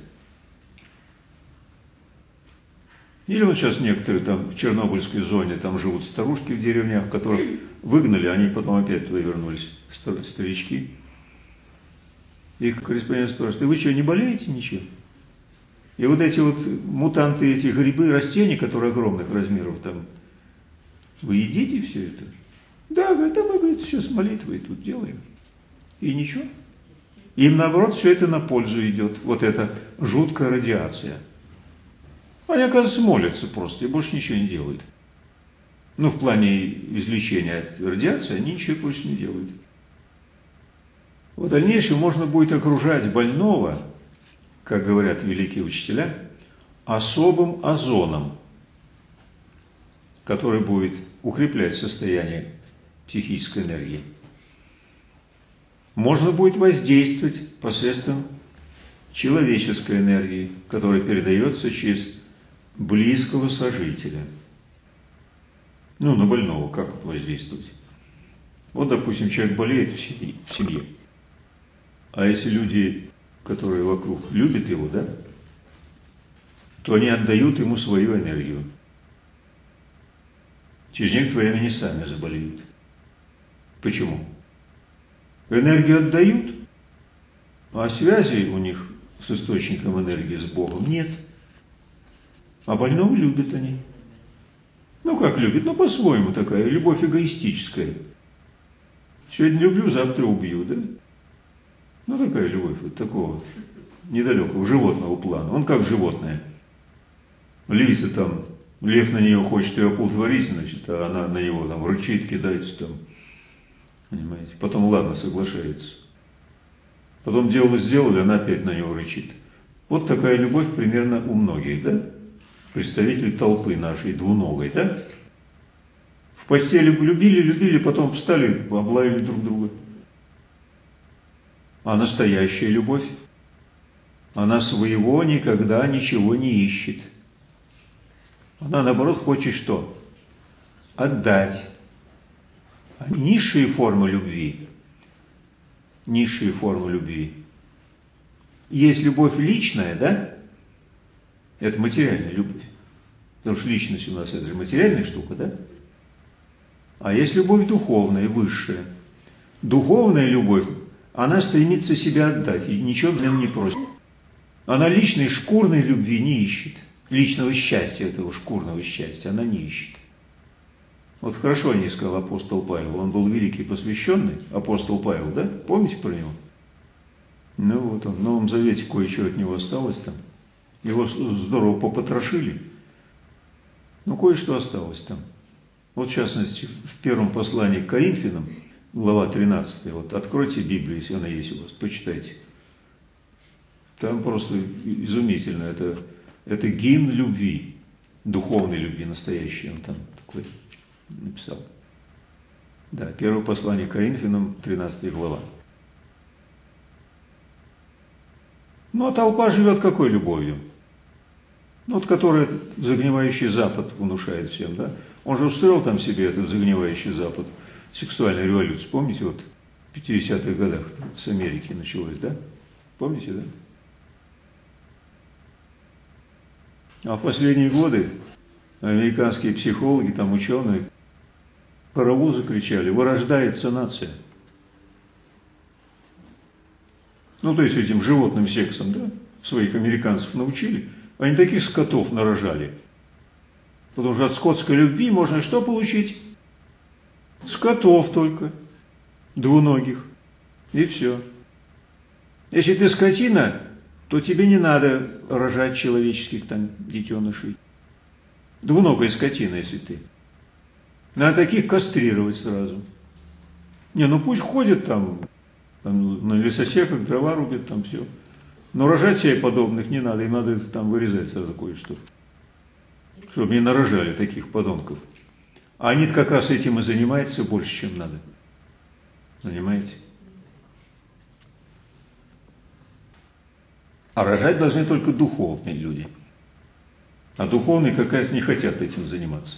Или вот сейчас некоторые там в Чернобыльской зоне там живут старушки в деревнях, которых выгнали, они потом опять туда вернулись, старички. Их корреспондент спрашивает: и вы что, не болеете ничем? И вот эти вот мутанты, эти грибы, растения, которые огромных размеров там, вы едите все это? Да, говорит, а мы, говорит, все с молитвой тут делаем. И ничего. Им, наоборот, все это на пользу идет. Вот эта жуткая радиация. Они, оказывается, молятся просто и больше ничего не делают. Ну, в плане излечения от радиации они ничего больше не делают. В дальнейшем можно будет окружать больного, как говорят великие учителя, особым озоном, который будет укреплять состояние психической энергии. Можно будет воздействовать посредством человеческой энергии, которая передается через близкого сожителя. Ну, на больного как воздействовать? Вот, допустим, человек болеет в семье. А если люди, которые вокруг, любят его, да, то они отдают ему свою энергию. Через некоторое время они сами заболеют. Почему? Энергию отдают, а связи у них с источником энергии, с Богом нет. А больного любят они. Ну, как любят? Ну, по-своему такая, любовь эгоистическая. Сегодня люблю, завтра убью, да? Ну, такая любовь, вот такого недалекого животного плана. Он как животное. Львица там, лев на нее хочет ее оплодотворить, значит, а она на него там рычит, кидается там. Понимаете? Потом, ладно, соглашается. Потом дело сделали, она опять на него рычит. Вот такая любовь примерно у многих, да? Представителей толпы нашей двуногой, да? В постели любили, потом встали, облаяли друг друга. А настоящая любовь, она своего никогда ничего не ищет. Она, наоборот, хочет что? Отдать. А низшие формы любви. Низшие формы любви. Есть любовь личная, да? Это материальная любовь. Потому что личность у нас это же материальная штука, да? А есть любовь духовная, высшая. Духовная любовь, она стремится себя отдать и ничего взамен не просит. Она личной шкурной любви не ищет. Личного счастья, этого шкурного счастья, она не ищет. Вот хорошо о ней сказал апостол Павел. Он был великий посвященный, апостол Павел, да? Помните про него? Ну вот он, в Новом Завете кое-что от него осталось там. Его здорово попотрошили. Но кое-что осталось там. Вот в частности, в первом послании к Коринфянам, глава 13, вот откройте Библию, если она есть у вас, почитайте. Там просто изумительно. Это гимн любви, духовной любви, настоящий. Он там такой написал. Да, первое послание к Коринфянам, 13 глава. Ну, а толпа живет какой любовью? Ну, вот которая загнивающий Запад внушает всем, да? Он же устроил там себе этот загнивающий Запад, сексуальную революцию. Помните, вот в 50-х годах с Америки началось, да? Помните, да? А в последние годы американские психологи, там ученые, хорову закричали: вырождается нация. Ну, то есть этим животным сексом, да? своих американцев научили, они таких скотов нарожали. Потому что от скотской любви можно что получить? Скотов только, двуногих, и все. Если ты скотина, то тебе не надо рожать человеческих там детенышей. Двуногая скотина, если ты. Надо таких кастрировать сразу. Не, ну пусть ходят там на лесосеках, дрова рубят, там все. Но рожать себе подобных не надо, им надо там вырезать сразу кое-что. Чтобы не нарожали таких подонков. А они как раз этим и занимаются больше, чем надо. Понимаете? А рожать должны только духовные люди. А духовные как раз не хотят этим заниматься.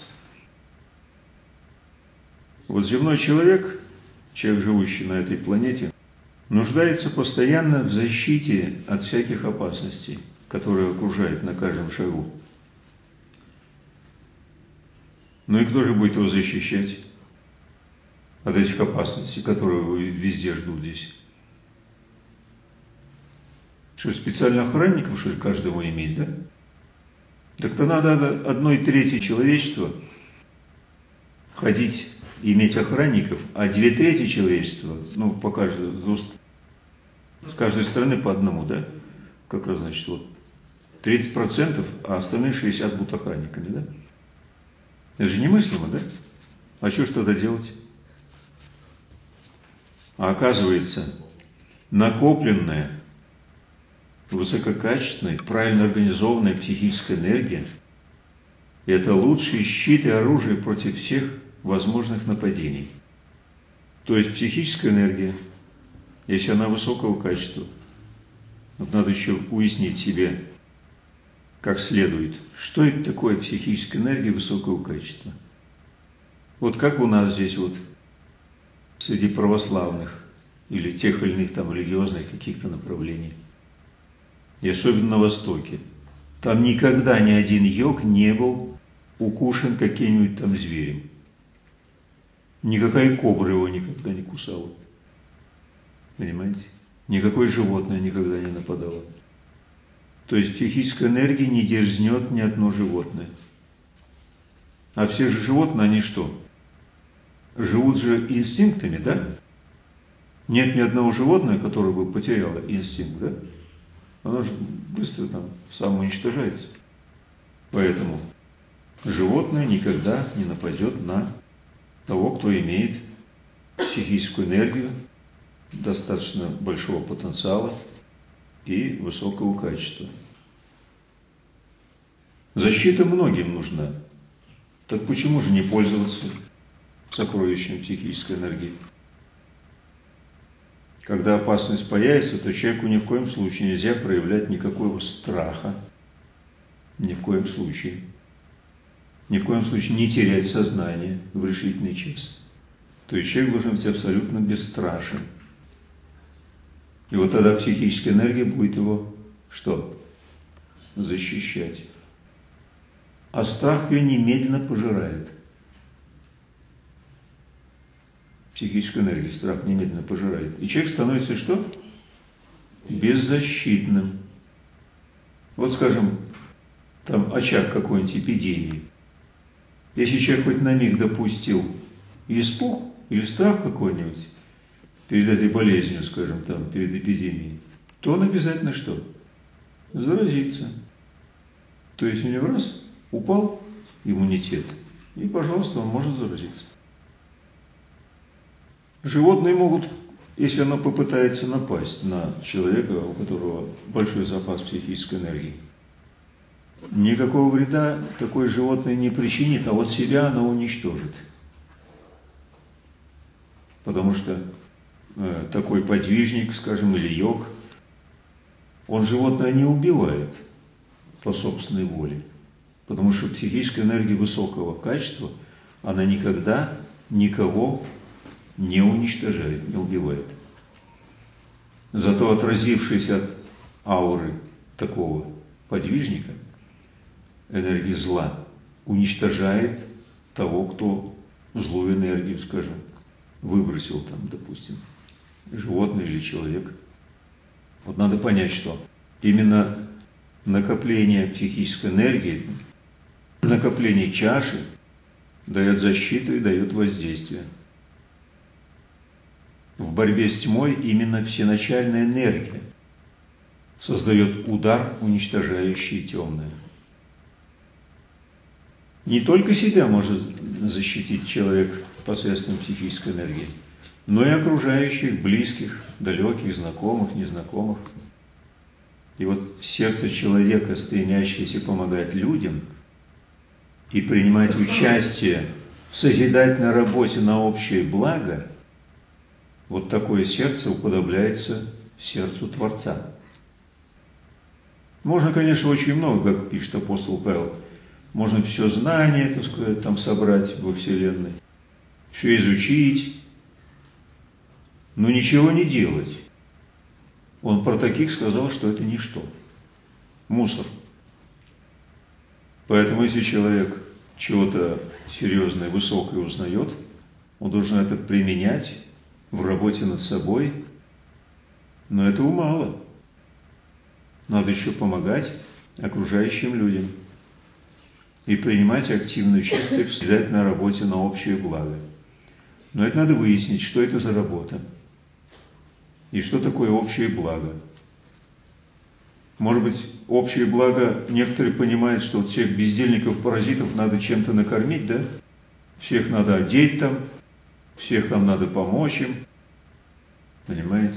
Вот земной человек, живущий на этой планете, нуждается постоянно в защите от всяких опасностей, которые окружают на каждом шагу. Ну и кто же будет его защищать от этих опасностей, которые его везде ждут здесь? Что, специально охранников, что ли, каждому иметь, да? Так-то надо 1/3 человечества ходить и иметь охранников, а 2/3 человечества, ну, с каждой стороны по одному, да? Как раз, значит, вот 30%, а остальные 60% будут охранниками, да? Это же немыслимо, да? А что ж тогда делать? А оказывается, накопленная, высококачественная, правильно организованная психическая энергия – это лучший щит и оружие против всех возможных нападений. То есть психическая энергия, если она высокого качества, вот надо еще уяснить себе как следует, что это такое психическая энергия высокого качества. Вот как у нас здесь вот среди православных или тех или иных там религиозных каких-то направлений, и особенно на Востоке, там никогда ни один йог не был укушен каким-нибудь там зверем. Никакая кобра его никогда не кусала. Понимаете? Никакое животное никогда не нападало. То есть психическая энергия не дерзнет ни одно животное. А все же животные, они что? Живут же инстинктами, да? Нет ни одного животного, которое бы потеряло инстинкт, да? Оно же быстро там самоуничтожается. Поэтому животное никогда не нападет на того, кто имеет психическую энергию достаточно большого потенциала и высокого качества. Защита многим нужна. Так почему же не пользоваться сокровищем психической энергии? Когда опасность появится, то человеку ни в коем случае нельзя проявлять никакого страха. Ни в коем случае. Ни в коем случае не терять сознание в решительный час. То есть человек должен быть абсолютно бесстрашен. И вот тогда психическая энергия будет его что? Защищать. А страх ее немедленно пожирает. Психическую энергию страх немедленно пожирает. И человек становится что? Беззащитным. Вот скажем, там очаг какой-нибудь эпидемии. Если человек хоть на миг допустил испуг или страх какой-нибудь перед этой болезнью, скажем, там, перед эпидемией, то он обязательно что? Заразится. То есть у него раз упал иммунитет, и, пожалуйста, он может заразиться. Животные могут, если оно попытается напасть на человека, у которого большой запас психической энергии, никакого вреда такое животное не причинит, а вот себя оно уничтожит. Потому что такой подвижник, скажем, или йог, он животное не убивает по собственной воле. Потому что психическая энергия высокого качества, она никогда никого не уничтожает, не убивает. Зато отразившись от ауры такого подвижника, энергия зла уничтожает того, кто злую энергию, скажем, выбросил там, допустим, животное или человек. Вот надо понять, что именно накопление психической энергии, накопление чаши дает защиту и дает воздействие. В борьбе с тьмой именно всеначальная энергия создает удар, уничтожающий темное. Не только себя может защитить человек посредством психической энергии, но и окружающих, близких, далеких, знакомых, незнакомых. И вот сердце человека, стремящееся помогать людям и принимать участие в созидательной работе на общее благо, вот такое сердце уподобляется сердцу Творца. Можно, конечно, очень много, как пишет апостол Павел, можно все знание, так сказать, там собрать во Вселенной, все изучить, но ничего не делать. Он про таких сказал, что это ничто. Мусор. Поэтому, если человек чего-то серьезное, высокое узнает, он должен это применять в работе над собой. Но этого мало. Надо еще помогать окружающим людям и принимать активное участие в созидательной работе на общее благо. Но это надо выяснить, что это за работа и что такое общее благо. Может быть, общее благо, некоторые понимают, что вот всех бездельников, паразитов надо чем-то накормить, да? Всех надо одеть там, всех там надо помочь им. Понимаете?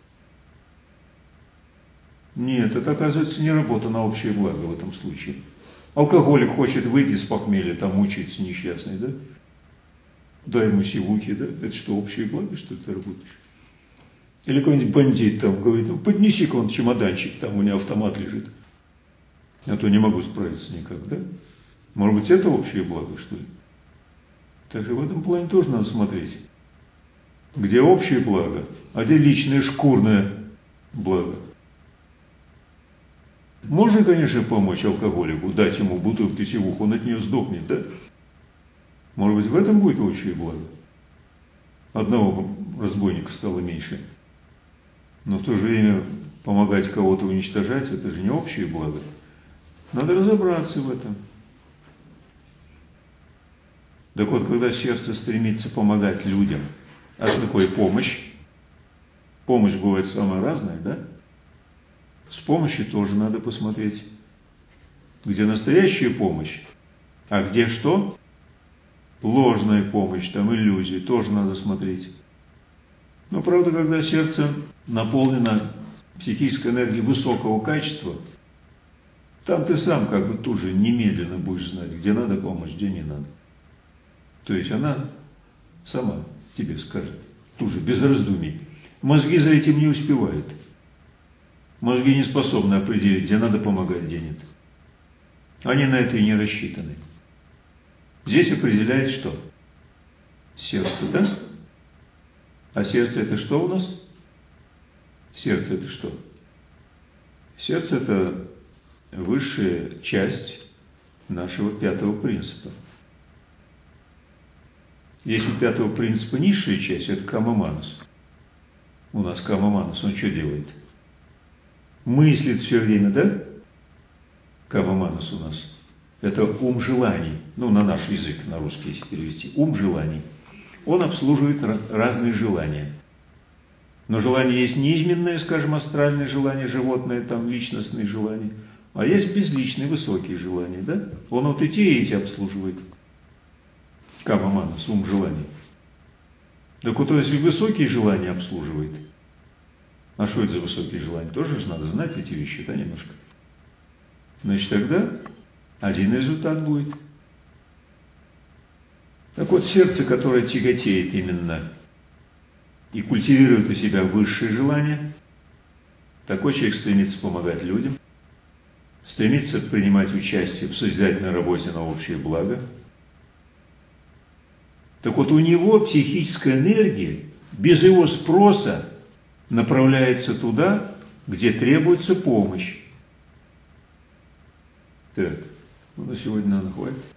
Нет, это, оказывается, не работа на общее благо в этом случае. Алкоголик хочет выпить с похмелья, там мучается несчастный, да? Дай ему сивухи, да? Это что, общее благо, что ты работаешь? Или какой-нибудь бандит там говорит, ну поднеси-ка он чемоданчик, там у него автомат лежит. А то не могу справиться никак, да? Может быть, это общее благо, что ли? Так же в этом плане тоже надо смотреть. Где общее благо, а где личное шкурное благо. Можно, конечно, помочь алкоголику, дать ему бутылку сивуху, он от нее сдохнет, да? Может быть, в этом будет общее благо. Одного разбойника стало меньше. Но в то же время помогать кого-то уничтожать, это же не общее благо. Надо разобраться в этом. Так вот, когда сердце стремится помогать людям, а что такое помощь? Помощь бывает самая разная, да? С помощью тоже надо посмотреть, где настоящая помощь, а где что? Ложная помощь, там иллюзии, тоже надо смотреть. Но правда, когда сердце наполнено психической энергией высокого качества, там ты сам как бы тут же немедленно будешь знать, где надо помощь, где не надо. То есть она сама тебе скажет, тут же, без раздумий. Мозги за этим не успевают. Мозги не способны определить, где надо помогать, где нет. Они на это и не рассчитаны. Здесь определяет что? Сердце, да? А сердце это что у нас? Сердце это что? Сердце это высшая часть нашего пятого принципа. Есть у пятого принципа низшая часть, это кама-манас. У нас кама-манас, он что делает? Мыслит все время, да? Кама-манас у нас. Это ум желаний. Ну, на наш язык, на русский, если перевести. Ум желаний. Он обслуживает разные желания. Но желание есть неизменное, скажем, астральное желание, животное, там, личностные желания. А есть безличные, высокие желания, да? Он вот и те, и эти обслуживает. Кама-манас, ум желаний. Так вот, если высокие желания обслуживает, а что это за высокие желания? Тоже же надо знать эти вещи, да, немножко. Значит, тогда один результат будет. Так вот, сердце, которое тяготеет именно и культивирует у себя высшие желания, такой человек стремится помогать людям, стремится принимать участие в созидательной работе на общее благо. Так вот, у него психическая энергия без его спроса направляется туда, где требуется помощь. Так, ну на сегодня, наверное, хватит.